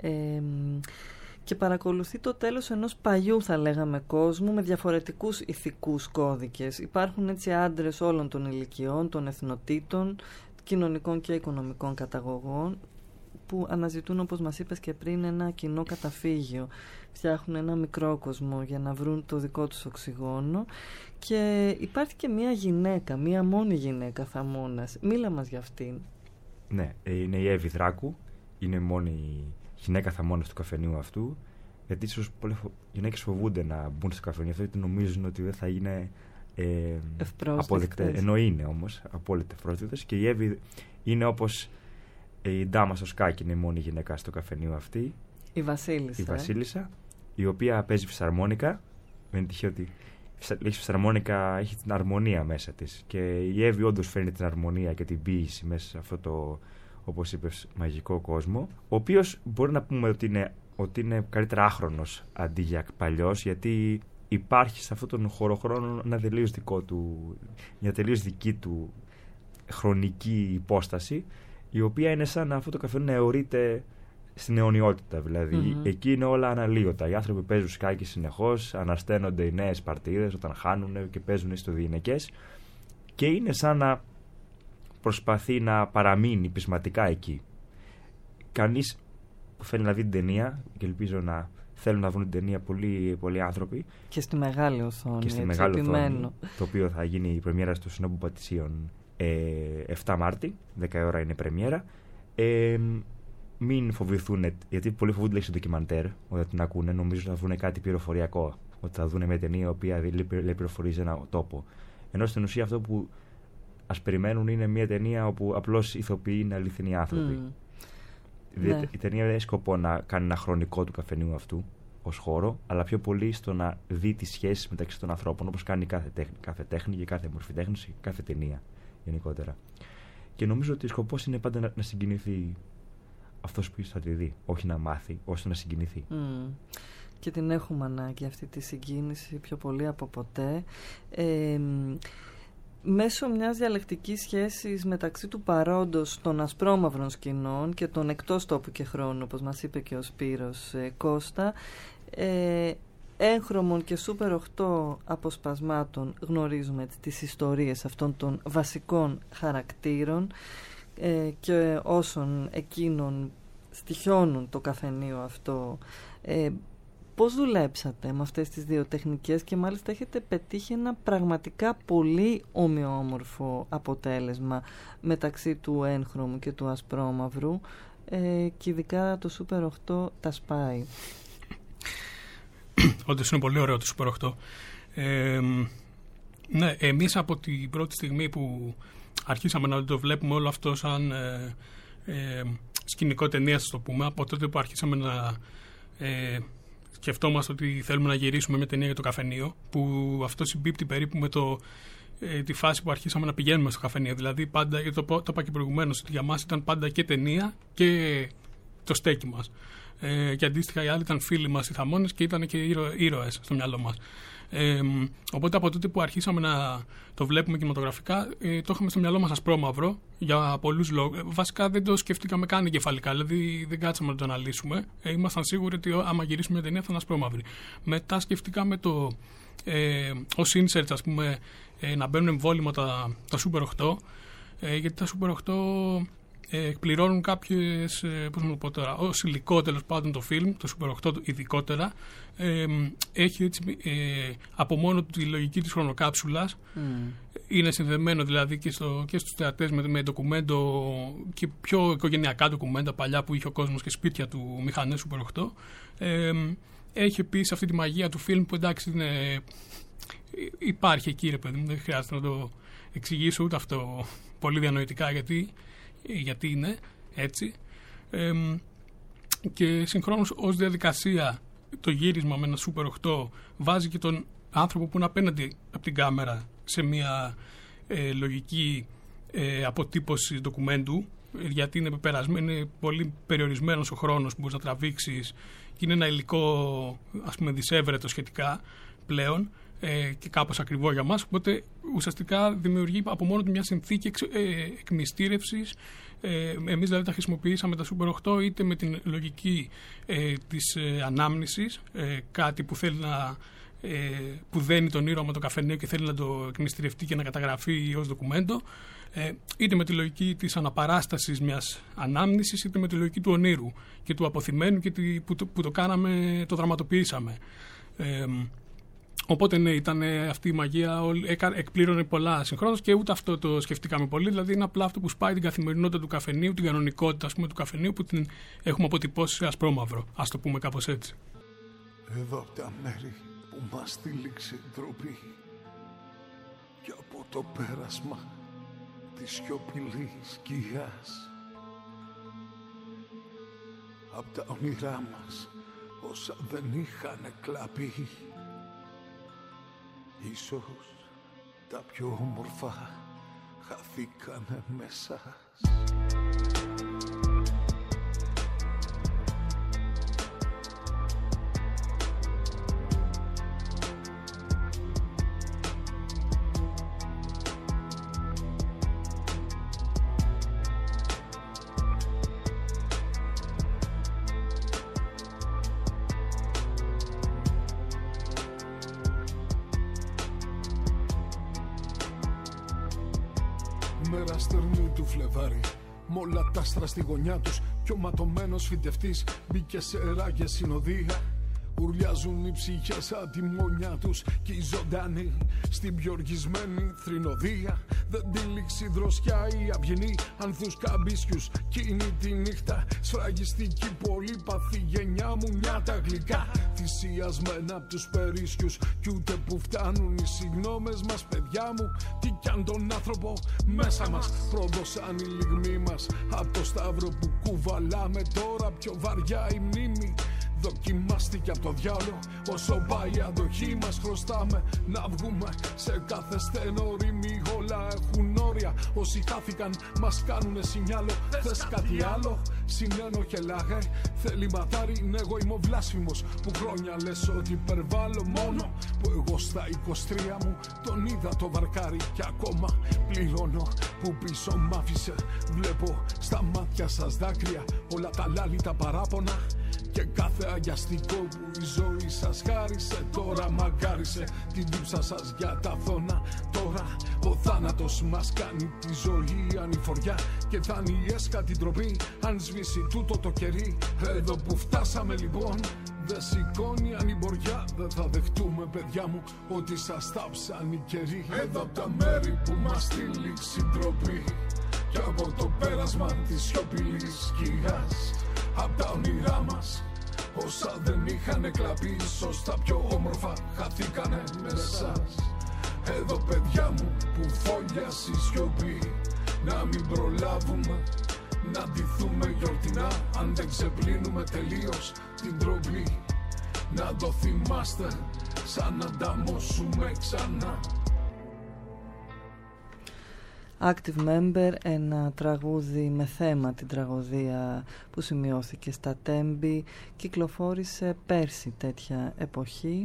Και παρακολουθεί το τέλος ενός παλιού, θα λέγαμε, κόσμου με διαφορετικούς ηθικούς κώδικες. Υπάρχουν έτσι άντρες όλων των ηλικιών, των εθνοτήτων, κοινωνικών και οικονομικών καταγωγών, που αναζητούν, όπως μας είπες και πριν, ένα κοινό καταφύγιο. Φτιάχνουν ένα μικρό κόσμο για να βρουν το δικό τους οξυγόνο. Και υπάρχει και μία γυναίκα, μία μόνη γυναίκα θαμώνας. Μίλα μας για αυτήν.
Ναι, είναι η Εύη Δράκου. Είναι η μόνη γυναίκα θαμώνας του καφενείου αυτού. Γιατί ίσως πολλές γυναίκες φοβούνται να μπουν στο καφενείο αυτό, γιατί νομίζουν ότι δεν θα είναι αποδεκτές. Ενώ είναι όμως απόλυτα ευπρόσδεκτες. Και η Εύη είναι όπως η Ντάμα στο σκάκι, είναι η μόνη γυναίκα στο καφενείο αυτή.
Η Βασίλισσα.
Η οποία παίζει φυσαρμόνικα. Δεν είναι τυχαίο ότι η φυσαρμόνικα έχει την αρμονία μέσα της. Και η Εύη όντως φέρνει την αρμονία και την ποίηση μέσα σε αυτό το, όπως είπες, μαγικό κόσμο. Ο οποίος μπορεί να πούμε ότι είναι καλύτερα άχρονος αντί για παλιός, γιατί υπάρχει σε αυτόν τον χωροχρόνο μια τελείως δική του χρονική υπόσταση, η οποία είναι σαν αυτό το καφενείο να αιωρείται στην αιωνιότητα. Δηλαδή, εκεί είναι όλα αναλύωτα. Οι άνθρωποι παίζουν σκάκι συνεχώς, ανασταίνονται οι νέες παρτίδες όταν χάνουν και παίζουν ιστοδιειναικές, και είναι σαν να προσπαθεί να παραμείνει πεισματικά εκεί. Κανείς που θέλει να δει την ταινία, και ελπίζω να θέλουν να βρουν την ταινία πολλοί άνθρωποι.
Και στη μεγάλη οθόνη.
Και στη μεγάλη οθόνη, το οποίο θα γίνει η πρεμιέρα στο Συνόμπου Πατησίων 7 Μάρτη, 10 ώρα είναι η πρεμιέρα. Μην φοβηθούν, γιατί πολλοί φοβούνται λέξη ντοκιμαντέρ όταν την ακούνε, νομίζω θα βρουν κάτι πληροφοριακό. Ότι θα δουν μια ταινία η οποία λέει πληροφορίες σε ένα τόπο. Ενώ στην ουσία αυτό που ας περιμένουν είναι μια ταινία όπου απλώς ηθοποιοί είναι αληθινοί άνθρωποι. Ναι. Η ταινία δεν έχει σκοπό να κάνει ένα χρονικό του καφενείου αυτού ως χώρο, αλλά πιο πολύ στο να δει τις σχέσεις μεταξύ των ανθρώπων, όπως κάνει κάθε τέχνη και κάθε μορφή τέχνης και κάθε ταινία γενικότερα. Και νομίζω ότι ο σκοπός είναι πάντα να συγκινηθεί αυτός που θα τη δει, όχι να μάθει, ώστε να συγκινηθεί.
Και την έχουμε ανάγκη αυτή τη συγκίνηση πιο πολύ από ποτέ. Μέσω μιας διαλεκτικής σχέσης μεταξύ του παρόντος των ασπρόμαυρων σκηνών και των εκτός τόπου και χρόνου, όπως μας είπε και ο Σπύρος Κώστα, έγχρωμων και Super 8 αποσπασμάτων γνωρίζουμε τις ιστορίες αυτών των βασικών χαρακτήρων και όσων εκείνων στοιχιώνουν το καφενείο αυτό. Πώς δουλέψατε με αυτές τις δύο τεχνικές και μάλιστα έχετε πετύχει ένα πραγματικά πολύ ομοιόμορφο αποτέλεσμα μεταξύ του έγχρωμου και του ασπρόμαυρου, και ειδικά το Super 8 τα σπάει.
Όντως είναι πολύ ωραίο το Super 8. Ναι, εμείς από την πρώτη στιγμή που αρχίσαμε να το βλέπουμε όλο αυτό σαν σκηνικό ταινίας, το πούμε, από τότε που αρχίσαμε να σκεφτόμαστε ότι θέλουμε να γυρίσουμε μια ταινία για το καφενείο, που αυτό συμπίπτει περίπου με τη φάση που αρχίσαμε να πηγαίνουμε στο καφενείο. Δηλαδή, πάντα, το είπα και προηγουμένως, ότι για μας ήταν πάντα και ταινία και το στέκι μας. Και αντίστοιχα οι άλλοι ήταν φίλοι μας οι θαμώνες και ήταν και ήρωες στο μυαλό μας. Οπότε από τότε που αρχίσαμε να το βλέπουμε κινηματογραφικά, το είχαμε στο μυαλό μας ασπρόμαυρο για πολλούς λόγους. Βασικά δεν το σκεφτήκαμε καν εγκεφαλικά, δηλαδή δεν κάτσαμε να το αναλύσουμε. Ήμασταν σίγουροι ότι άμα γυρίσουμε μια ταινία θα είναι ασπρόμαυρη. Μετά σκεφτήκαμε ως inserts, ας πούμε, να μπαίνουν εμβόλυμα τα Super 8. γιατί τα Super 8 εκπληρώνουν κάποιες, πώς να το πω τώρα, ως υλικό τέλος πάντων το φιλμ, το Super 8 ειδικότερα, έχει έτσι από μόνο του τη λογική της χρονοκάψουλας. Είναι συνδεμένο δηλαδή και στους θεατές με ντοκουμέντο και πιο οικογενειακά ντοκουμέντα παλιά που είχε ο κόσμος και σπίτια του μηχανές Super 8. Έχει επίσης αυτή τη μαγεία του φιλμ που εντάξει υπάρχει εκεί, ρε παιδί μου, δεν χρειάζεται να το εξηγήσω ούτε αυτό πολύ διανοητικά γιατί είναι έτσι. Και συγχρόνως ως διαδικασία το γύρισμα με ένα Super 8 βάζει και τον άνθρωπο που είναι απέναντι από την κάμερα σε μια λογική αποτύπωση ντοκουμέντου, γιατί είναι πολύ περιορισμένος ο χρόνος που μπορείς να τραβήξεις και είναι ένα υλικό ας πούμε δισεύρετο σχετικά πλέον και κάπως ακριβό για μας, οπότε ουσιαστικά δημιουργεί από μόνο του μια συνθήκη εκμυστήρευσης. Εμείς δηλαδή τα χρησιμοποιήσαμε τα Super 8 είτε με την λογική της ανάμνησης, κάτι που θέλει που δένει τον ήρωα με το καφενείο και θέλει να το εκμυστηρευτεί και να καταγραφεί ως ντοκουμέντο, είτε με τη λογική της αναπαράστασης μιας ανάμνησης, είτε με τη λογική του ονείρου και του αποθυμένου και που το κάναμε, το δραματοποιήσαμε. Οπότε ναι, ήταν αυτή η μαγεία, εκπλήρωνε πολλά συγχρόνως και ούτε αυτό το σκεφτήκαμε πολύ. Δηλαδή είναι απλά αυτό που σπάει την καθημερινότητα του καφενείου, την κανονικότητα ας πούμε, του καφενείου που την έχουμε αποτυπώσει σε ασπρόμαυρο. Ας το πούμε κάπως έτσι.
Εδώ από τα μέρη που μας τύλιξε η ντροπή και από το πέρασμα της σιωπηλής σκιάς, απ' τα όνειρά μας όσα δεν είχαν κλαπεί, ίσως τα πιο όμορφα χαθήκανε μέσα. Μέρα στερνή του Φλεβάρι, μ' όλα τα άστρα στη γωνιά τους κι ο ματωμένος φοιτευτής μπήκε σε ράγες συνοδεία. Ουρλιάζουν οι ψυχές σαν τη μονιά τους κι οι ζωντανοί στην πιο οργισμένη θρηνοδία. Δεν τύλιξει δροσιά η αυγενή ανθούς καμπίσιους εκείνη τη νύχτα. Σφραγιστική πολύπαθη γενιά μου νιάτα γλυκά, θυσιασμένα απ' τους περίσσιους κι ούτε που φτάνουν οι συγγνώμες μας παιδιά μου. Τι κι αν τον άνθρωπο μέσα μας πρόδωσαν οι λιγμοί μας. Απ' το σταύρο που κουβαλάμε τώρα πιο βαριά η μνήμη. Δοκιμάστηκε από το διάολο, όσο πάει η αντοχή μας χρωστάμε να βγούμε σε κάθε στενό ρήμη. Όλα έχουν όρια, όσοι χάθηκαν μας κάνουνε σινιάλο. Θες κάτι άλλο, συνένοχε λάγε, θέλει ματάρι, ναι εγώ είμαι ο βλάσφημος που χρόνια λες ότι υπερβάλλω. Μόνο που εγώ στα 23 μου τον είδα το βαρκάρι και ακόμα πληρώνω που πίσω μ' άφησε. Βλέπω στα μάτια σας δάκρυα, όλα τα λάλη τα παράπονα και κάθε αγιαστικό που η ζωή σας χάρισε. Τώρα μαγκάρισε την τύψα σας για τα θώνα. Τώρα ο θάνατος μας κάνει τη ζωή ανηφοριά και δάνει η έσχατη ντροπή αν σβήσει τούτο το κερί. Εδώ που φτάσαμε λοιπόν δεν σηκώνει ανημποριά. Δεν θα δεχτούμε παιδιά μου ότι σας τάψαν οι καιροί. Εδώ από τα μέρη που μας τύλιξε η ντροπή και από το πέρασμα της σιωπηλής σκιάς, απ' τα όνειρά μας όσα δεν είχαν κλαπεί, ίσως τα πιο όμορφα χαθήκανε με εσάς. Εδώ παιδιά μου που φόλιασε η σιωπή, να μην προλάβουμε να ντυθούμε γιορτινά. Αν δεν ξεπλύνουμε τελείως την ντροπή, να το θυμάστε σαν να ανταμώσουμε ξανά.
Active Member, ένα τραγούδι με θέμα την τραγωδία που σημειώθηκε στα Τέμπη, κυκλοφόρησε πέρσι τέτοια εποχή.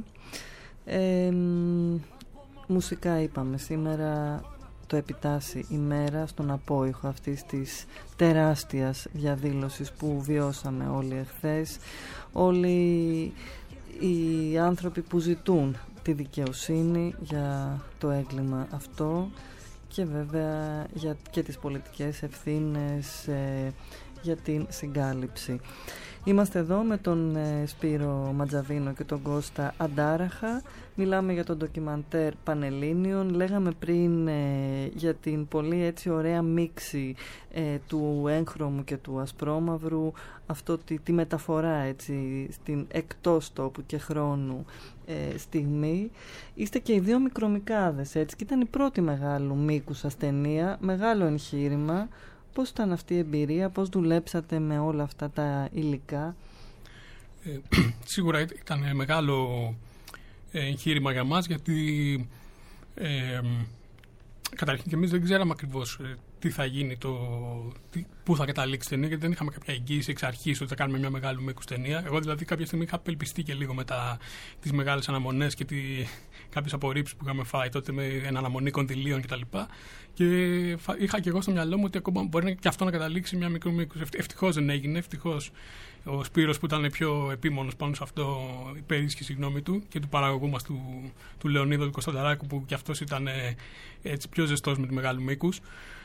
Μουσικά είπαμε σήμερα το επιτάσσει η μέρα στον απόϊχο αυτής της τεράστιας διαδήλωσης που βιώσαμε όλοι εχθές. Όλοι οι άνθρωποι που ζητούν τη δικαιοσύνη για το έγκλημα αυτό και βέβαια και τις πολιτικές ευθύνες για την συγκάλυψη. Είμαστε εδώ με τον Σπύρο Ματζαβίνο και τον Κώστα Αντάραχα. Μιλάμε για τον ντοκιμαντέρ Πανελλήνιων. Λέγαμε πριν για την πολύ έτσι ωραία μίξη του έγχρωμου και του ασπρόμαυρου, αυτό τη μεταφορά έτσι στην εκτός τόπου και χρόνου στιγμή. Είστε και οι δύο μικρομικάδες έτσι, και ήταν η πρώτη μεγάλου μήκους ταινία, μεγάλο εγχείρημα. Πώς ήταν αυτή η εμπειρία, πώς δουλέψατε με όλα αυτά τα υλικά?
Σίγουρα ήταν μεγάλο εγχείρημα για μας, γιατί καταρχήν και εμείς δεν ξέραμε ακριβώς τι θα γίνει, πού θα καταλήξει η ταινία, γιατί δεν είχαμε κάποια εγγύηση εξ αρχής ότι θα κάνουμε μια μεγάλη μήκους ταινία. Εγώ δηλαδή κάποια στιγμή είχα απελπιστεί και λίγο με τις μεγάλες αναμονές και κάποιες απορρίψεις που είχαμε φάει τότε με αναμονή κονδυλίων κτλ. Και είχα και εγώ στο μυαλό μου ότι ακόμα μπορεί και αυτό να καταλήξει μια μικρή μήκους. Ευτυχώς δεν έγινε. Ευτυχώς ο Σπύρος, που ήταν πιο επίμονος πάνω σε αυτό, υπερίσχυε συγγνώμη του, και του παραγωγού μας του Λεωνίδα του Κωνστανταράκου, που κι αυτός ήταν έτσι πιο ζεστός με τη μεγάλη μήκους.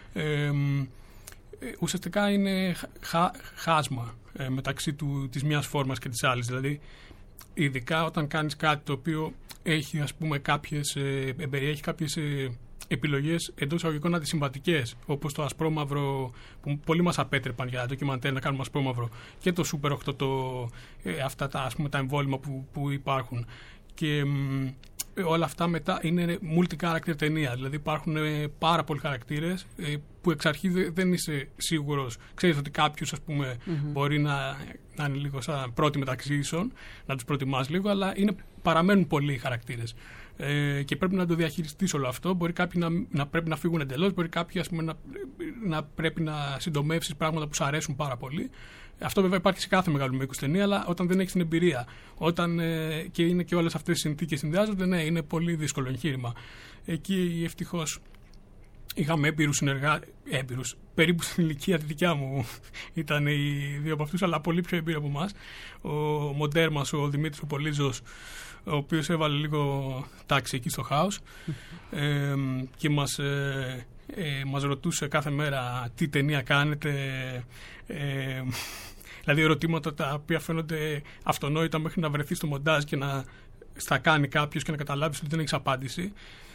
Ουσιαστικά είναι χάσμα μεταξύ της μιας φόρμας και της άλλης. Δηλαδή, ειδικά όταν κάνεις κάτι το οποίο έχει, ας πούμε, περιέχει κάποιες επιλογές εντός εισαγωγικών αντισυμβατικές, όπως το ασπρόμαυρο, που πολλοί μας απέτρεπαν για ντοκιμαντέρ να κάνουμε ασπρόμαυρο, και το Super 8, αυτά τα εμβόλυμα που υπάρχουν. Και όλα αυτά μετά είναι multi-character ταινία. Δηλαδή υπάρχουν πάρα πολλοί χαρακτήρες που εξ αρχής δεν είσαι σίγουρος. Ξέρεις ότι κάποιους, ας πούμε, μπορεί να είναι λίγο σαν πρώτοι μεταξύ ίσων, να τους προτιμάς λίγο, αλλά παραμένουν πολλοί χαρακτήρες. Και πρέπει να το διαχειριστείς όλο αυτό. Μπορεί κάποιοι να πρέπει να φύγουν εντελώς, μπορεί κάποιοι, ας πούμε, να πρέπει να συντομεύσεις πράγματα που σου αρέσουν πάρα πολύ. Αυτό βέβαια υπάρχει σε κάθε μεγάλου μήκους ταινία, αλλά όταν δεν έχεις την εμπειρία, όταν και είναι και όλες αυτές οι συνθήκες συνδυάζονται, ναι, είναι πολύ δύσκολο εγχείρημα. Εκεί ευτυχώς είχαμε έμπειρους, περίπου στην ηλικία τη δικιά μου ήταν οι δύο από αυτούς, αλλά πολύ πιο έμπειροι από εμάς. Ο μοντέρ μας, ο Δημήτρης ο Πολύζος, ο οποίος έβαλε λίγο τάξη εκεί στο χάος και μας ρωτούσε κάθε μέρα τι ταινία κάνετε, δηλαδή ερωτήματα τα οποία φαίνονται αυτονόητα μέχρι να βρεθεί στο μοντάζ και να στα κάνει κάποιος και να καταλάβεις ότι δεν έχεις απάντηση.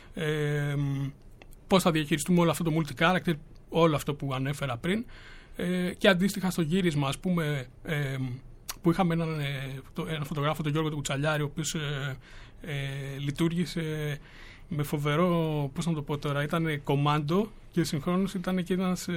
Πώς θα διαχειριστούμε όλο αυτό το multi-character, όλο αυτό που ανέφερα πριν, και αντίστοιχα στο γύρισμα, ας πούμε, που είχαμε έναν φωτογράφο, τον Γιώργο του Κουτσαλιάρη, ο οποίος λειτουργήσε με φοβερό, πώς να το πω τώρα, ήταν κομάντο και συγχρόνως ήταν και ένας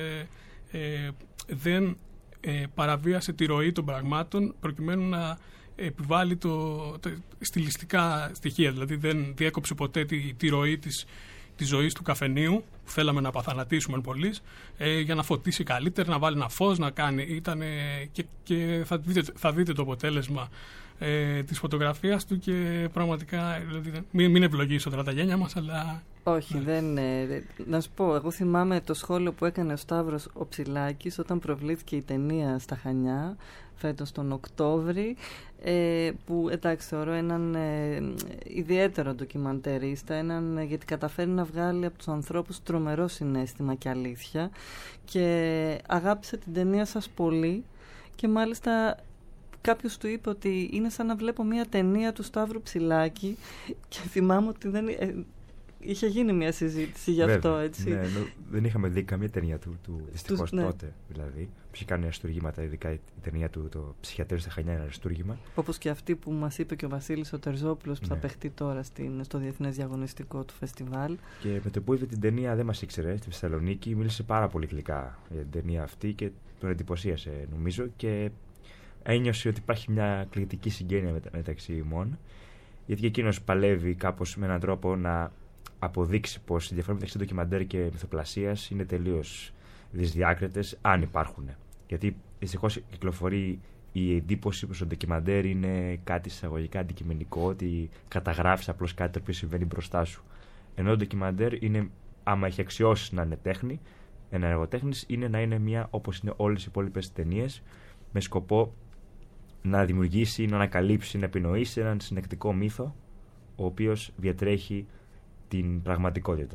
δεν παραβίασε τη ροή των πραγμάτων προκειμένου να επιβάλλει στιλιστικά στοιχεία. Δηλαδή δεν διέκοψε ποτέ τη ροή της ζωής του καφενείου που θέλαμε να απαθανατήσουμε πολλής, για να φωτίσει καλύτερα, να βάλει ένα φως, να κάνει. Και θα δείτε το αποτέλεσμα της φωτογραφίας του, και πραγματικά δηλαδή, μην ευλογήσω τώρα τα γένια μας, αλλά...
Όχι, να σου πω, εγώ θυμάμαι το σχόλιο που έκανε ο Σταύρος ο Ψηλάκης όταν προβλήθηκε η ταινία στα Χανιά φέτος τον Οκτώβρη, που εντάξει θεωρώ έναν ιδιαίτερο ντοκιμαντερίστα, γιατί καταφέρει να βγάλει από τους ανθρώπους τρομερό συναίσθημα και αλήθεια, και αγάπησε την ταινία σας πολύ, και μάλιστα κάποιος του είπε ότι είναι σαν να βλέπω μια ταινία του Σταύρου Ψηλάκη, και θυμάμαι ότι είχε γίνει μια συζήτηση γι' αυτό, έτσι.
Ναι, δεν είχαμε δει καμία ταινία του δυστυχώς τότε, δηλαδή. Είχε κάνει αριστούργηματα, ειδικά η ταινία του, το Ψυχιατρίο στα Χανιά, είναι αριστούργημα.
Όπως και αυτή που μας είπε και ο Βασίλης ο Τερζόπουλος, που θα παιχτεί τώρα στο Διεθνές Διαγωνιστικό του Φεστιβάλ. Και
με το που είδε την ταινία δεν μας ήξερε, στη Θεσσαλονίκη, μίλησε πάρα πολύ γλυκά για την ταινία αυτή και τον εντυπωσίασε, νομίζω, και ένιωσε ότι υπάρχει μια εκπληκτική συγγένεια μεταξύ ημών, γιατί εκείνος παλεύει κάπως με έναν τρόπο να αποδείξει πως οι διαφορές μεταξύ ντοκιμαντέρ και μυθοπλασίας είναι τελείως δυσδιάκριτες, αν υπάρχουν. Γιατί δυστυχώς κυκλοφορεί η εντύπωση πως το ντοκιμαντέρ είναι κάτι εισαγωγικά αντικειμενικό, ότι καταγράφεις απλώς κάτι το οποίο συμβαίνει μπροστά σου. Ενώ το ντοκιμαντέρ είναι, άμα έχει αξιώσει να είναι τέχνη, ένα έργο τέχνης, είναι να είναι μια, όπως είναι όλες οι υπόλοιπες ταινίες, με σκοπό να δημιουργήσει, να ανακαλύψει, να επινοήσει έναν συνεκτικό μύθο, ο οποίος διατρέχει την πραγματικότητα.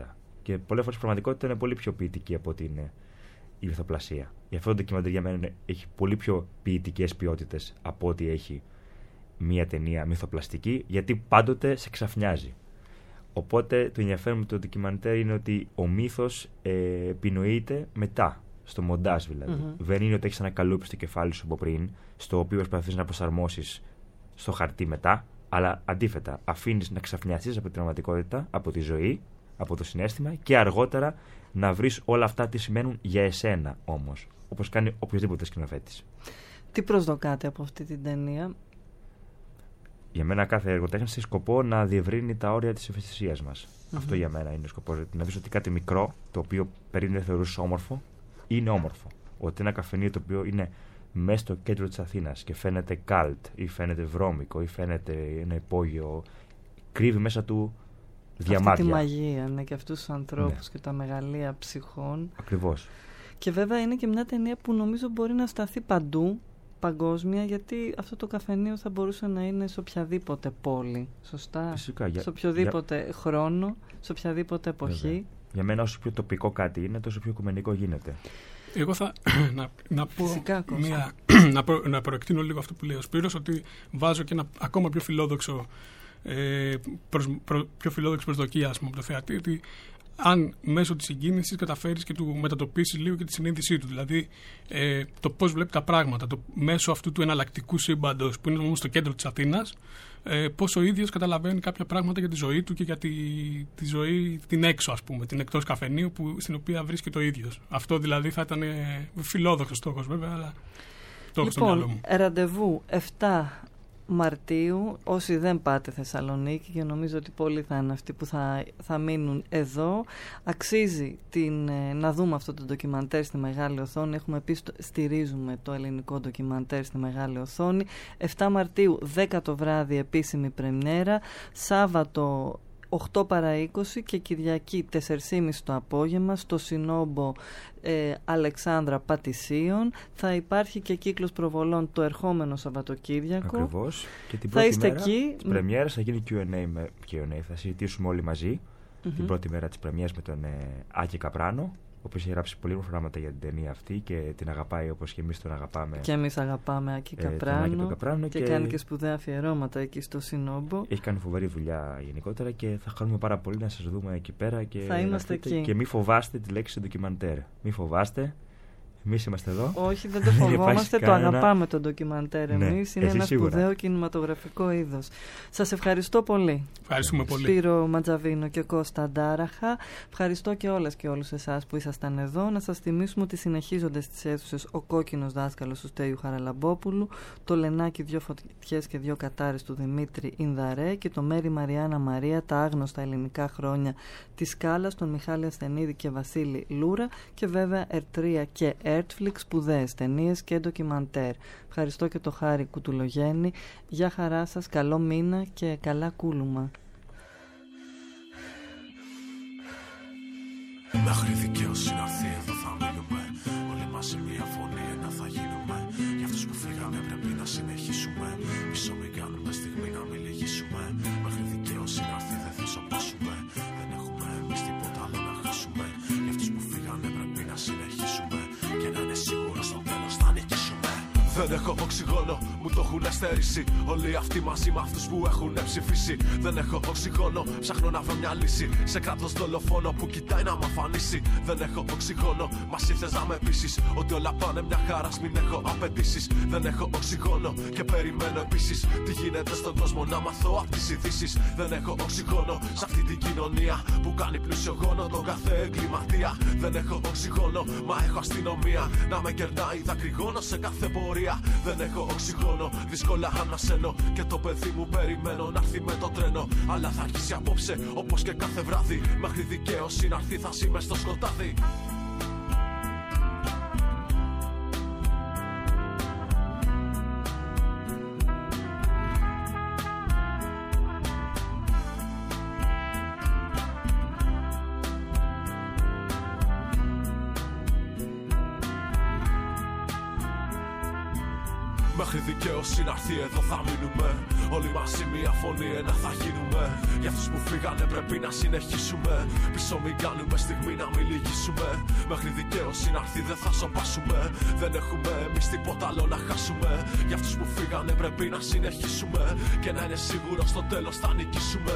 Και πολλές φορές η πραγματικότητα είναι πολύ πιο ποιητική από ότι είναι η μυθοπλασία. Γι' αυτό το ντοκιμαντέρ για μένα έχει πολύ πιο ποιητικές ποιότητες από ότι έχει μία ταινία μυθοπλαστική, γιατί πάντοτε σε ξαφνιάζει. Οπότε το ενδιαφέρον με το ντοκιμαντέρ είναι ότι ο μύθος επινοείται μετά, στο μοντάζ δηλαδή. Δεν είναι ότι έχεις ένα καλούπι στο κεφάλι σου από πριν, στο οποίο προσπαθείς να προσαρμόσεις στο χαρτί μετά, αλλά αντίθετα, αφήνεις να ξαφνιαστείς από την πραγματικότητα, από τη ζωή, από το συναίσθημα και αργότερα να βρεις όλα αυτά τι σημαίνουν για εσένα όμως, όπως κάνει οποιοδήποτε σκηνοθέτης.
Τι προσδοκάτε από αυτή την ταινία?
Για μένα κάθε εργοτέχνης έχει σκοπό να διευρύνει τα όρια της ευαισθησίας μας. Αυτό για μένα είναι ο σκοπός. Να δεις ότι κάτι μικρό, το οποίο πριν δεν θεωρούσες όμορφο, είναι όμορφο. Ότι ένα καφενείο το οποίο είναι μέσα στο κέντρο της Αθήνας και φαίνεται καλτ ή φαίνεται βρώμικο ή φαίνεται ένα υπόγειο, κρύβει μέσα του διαμάτια.
Αυτή τη μαγεία, ναι, και αυτούς τους ανθρώπους και τα μεγαλεία ψυχών.
Ακριβώς.
Και βέβαια είναι και μια ταινία που νομίζω μπορεί να σταθεί παντού, παγκόσμια, γιατί αυτό το καφενείο θα μπορούσε να είναι σε οποιαδήποτε πόλη. Σωστά.
Φυσικά,
σε οποιοδήποτε χρόνο, σε οποιαδήποτε εποχή.
Βέβαια. Για μένα όσο πιο τοπικό κάτι είναι, τόσο πιο οικουμενικό γίνεται.
Εγώ θα να πω να προεκτείνω λίγο αυτό που λέει ο Σπύρος, ότι βάζω και ένα ακόμα πιο φιλόδοξο πιο φιλόδοξη προσδοκία από το θεατή, ότι αν μέσω της συγκίνησης καταφέρεις και του μετατοπίσεις λίγο και τη συνείδησή του, δηλαδή το πώς βλέπει τα πράγματα, το μέσω αυτού του εναλλακτικού σύμπαντος που είναι όμως στο κέντρο της Αθήνας, πώς ο ίδιος καταλαβαίνει κάποια πράγματα για τη ζωή του και για τη ζωή την έξω, ας πούμε, την εκτός καφενείου στην οποία βρίσκεται ο ίδιος. Αυτό δηλαδή θα ήταν φιλόδοξος στόχος βέβαια, αλλά το έχω στο μυαλό μου.
Ραντεβού 7 Μαρτίου, όσοι δεν πάτε Θεσσαλονίκη, και νομίζω ότι πολλοί θα είναι αυτοί που θα μείνουν εδώ, αξίζει να δούμε αυτό το ντοκιμαντέρ στη μεγάλη οθόνη. Έχουμε πει στηρίζουμε το ελληνικό ντοκιμαντέρ στη μεγάλη οθόνη. 7 Μαρτίου 10 το βράδυ επίσημη πρεμιέρα, Σάββατο 8 παρά 20 και Κυριακή 4.30 το απόγευμα στο Συνόμπο Αλεξάνδρα Πατησίων. Θα υπάρχει και κύκλος προβολών το ερχόμενο Σαββατοκύριακο.
Ακριβώς. Και την πρώτη μέρα της πρεμιέρας θα γίνει Q&A. Θα συζητήσουμε όλοι μαζί την πρώτη μέρα της πρεμιέρας με τον Άκη Καπράνο, ο οποίος έχει γράψει πολύ όμορφα πράγματα για την ταινία αυτή και την αγαπάει όπως και εμείς τον αγαπάμε.
Και εμείς αγαπάμε Άκη Καπράνο και κάνει και σπουδαία αφιερώματα εκεί στο Συνόμπο.
Έχει κάνει φοβερή δουλειά γενικότερα και θα χαρούμε πάρα πολύ να σας δούμε εκεί πέρα και
θα είμαστε εκεί.
Και μη φοβάστε τη λέξη ντοκιμαντέρ. Μη φοβάστε. Εμείς είμαστε εδώ.
Όχι, δεν το φοβόμαστε, το αγαπάμε το ντοκιμαντέρ εμείς. Είναι ένα
σίγουρα.
Σπουδαίο κινηματογραφικό είδος. Σας ευχαριστώ πολύ.
Ευχαριστούμε πολύ.
Σπύρο Ματζαβίνο και Κώστα Ντάραχα. Ευχαριστώ και όλες και όλους εσάς που ήσασταν εδώ. Να σας θυμίσουμε ότι συνεχίζονται στις αίθουσες Ο Κόκκινος Δάσκαλος του Στέιου Χαραλαμπόπουλου, το Λενάκι 2 Φωτιές και 2 Κατάρες του Δημήτρη Ινδαρέ και το Μέρη Μαριάννα Μαρία, τα άγνωστα ελληνικά χρόνια της Σκάλας, τον Μιχάλη Ασθενίδη και Βασίλη Λούρα, και βέβαια Ερτρία και Netflix, σπουδαίες ταινίες και ντοκιμαντέρ. Ευχαριστώ και το Χάρη Κουτουλογέννη. Γεια χαρά σας, καλό μήνα και καλά κούλουμα.
Μέχρι δικαίωση να έρθει εδώ θα μείνουμε. Όλοι μαζί μια φωνή, ένα θα γίνουμε. Για αυτούς που φύγανε πρέπει να συνεχίσουμε. Πίσω μην κάνουμε στιγμή να μην λυγίσουμε. Μέχρι δικαίωση να έρθει δεν θα σοπάσουμε. Δεν έχουμε εμείς τίποτα άλλο να χάσουμε. Για αυτούς που φύγανε πρέπει να συνεχίσουμε. Και να είναι σίγουρο στο τέλος θα νικήσουμε. Δεν έχω οξυγόνο, μου το έχουν στερήσει. Όλοι αυτοί μαζί με αυτούς που έχουν ψηφίσει. Δεν έχω οξυγόνο, ψάχνω να βρω μια λύση. Σε κράτος δολοφόνο που κοιτάει να μ' αφανίσει. Δεν έχω οξυγόνο, μας ήρθες να με πείσεις. Ότι όλα πάνε μια χαρά, μην έχω απαιτήσεις. Δεν έχω οξυγόνο και περιμένω επίσης. Τι γίνεται στον κόσμο να μαθώ απ' τις ειδήσεις. Δεν έχω οξυγόνο σε αυτή την κοινωνία που κάνει πλούσιο γόνο τον κάθε εγκληματία. Δεν έχω οξυγόνο, μα έχω αστυνομία να με κερνάει δακρυγόνο σε κάθε πορεία. Δεν έχω οξυγόνο, δύσκολα ανασένω. Και το παιδί μου περιμένω να έρθει με το τρένο. Αλλά θα αρχίσει απόψε όπως και κάθε βράδυ. Μέχρι δικαίωση να έρθει θα είμαι στο σκοτάδι.
Μέχρι δικαίωση να έρθει εδώ θα μείνουμε. Όλοι μαζί μια φωνή, ένα θα γίνουμε. Για αυτούς που φύγανε πρέπει να συνεχίσουμε. Πίσω μην κάνουμε στιγμή να μην λυγίσουμε. Μέχρι δικαίωση να έρθει δεν θα σοπάσουμε. Δεν έχουμε εμείς τίποτα άλλο να χάσουμε. Για αυτούς που φύγανε πρέπει να συνεχίσουμε. Και να είναι σίγουρο στο τέλος θα νικήσουμε.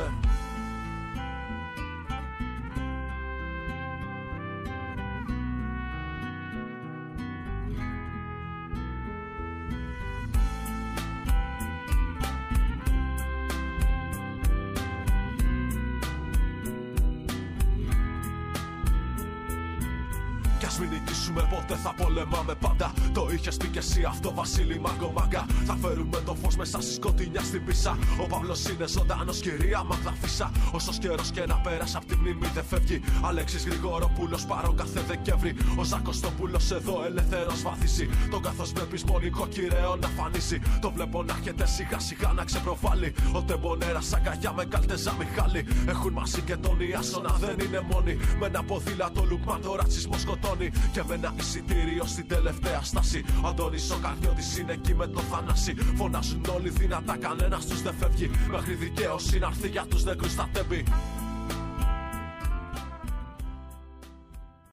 Μην νικήσουμε ποτέ θα πολεμάμε πάντα. Το είχες πει κι εσύ αυτό Βασίλη Μαγκομάγκα. Θα φέρουμε το φως μέσα στη σκοτεινιά στην πίσα. Ο Παύλος είναι ζωντανός κυρία Μαγδαφίσα. Όσος καιρός και να πέρασε απ' τη μνήμη δεν φεύγει. Αλέξης Γρηγοροπούλος παρόν κάθε Δεκέμβρη. Ο Ζακοστοπούλος εδώ ελεύθερος βαθήσει. Τον καθώς βλέπεις μονικό κυραίο να φανίσει. Το βλέπω να έρχεται σιγά σιγά να ξεπροβάλλει. Ο Τεμπονέρας αγκαλιά με Καλτεζά Μιχάλη. Έχουν μαζί και τον Ιάσονα δεν είναι μόνοι. Με ένα ποδήλατο λουκμά το ρατσισμό σκοτώνει. Και με ένα εισιτήριο στην τελευταία στάση. Ο Αντώνης ο Καρνιώτης είναι εκεί με το Θανάση. Φωνάζουν όλοι δυνατά, κανένας τους δεν φεύγει. Μέχρι δικαίωση να έρθει για τους νεκρούς στα τέμπη.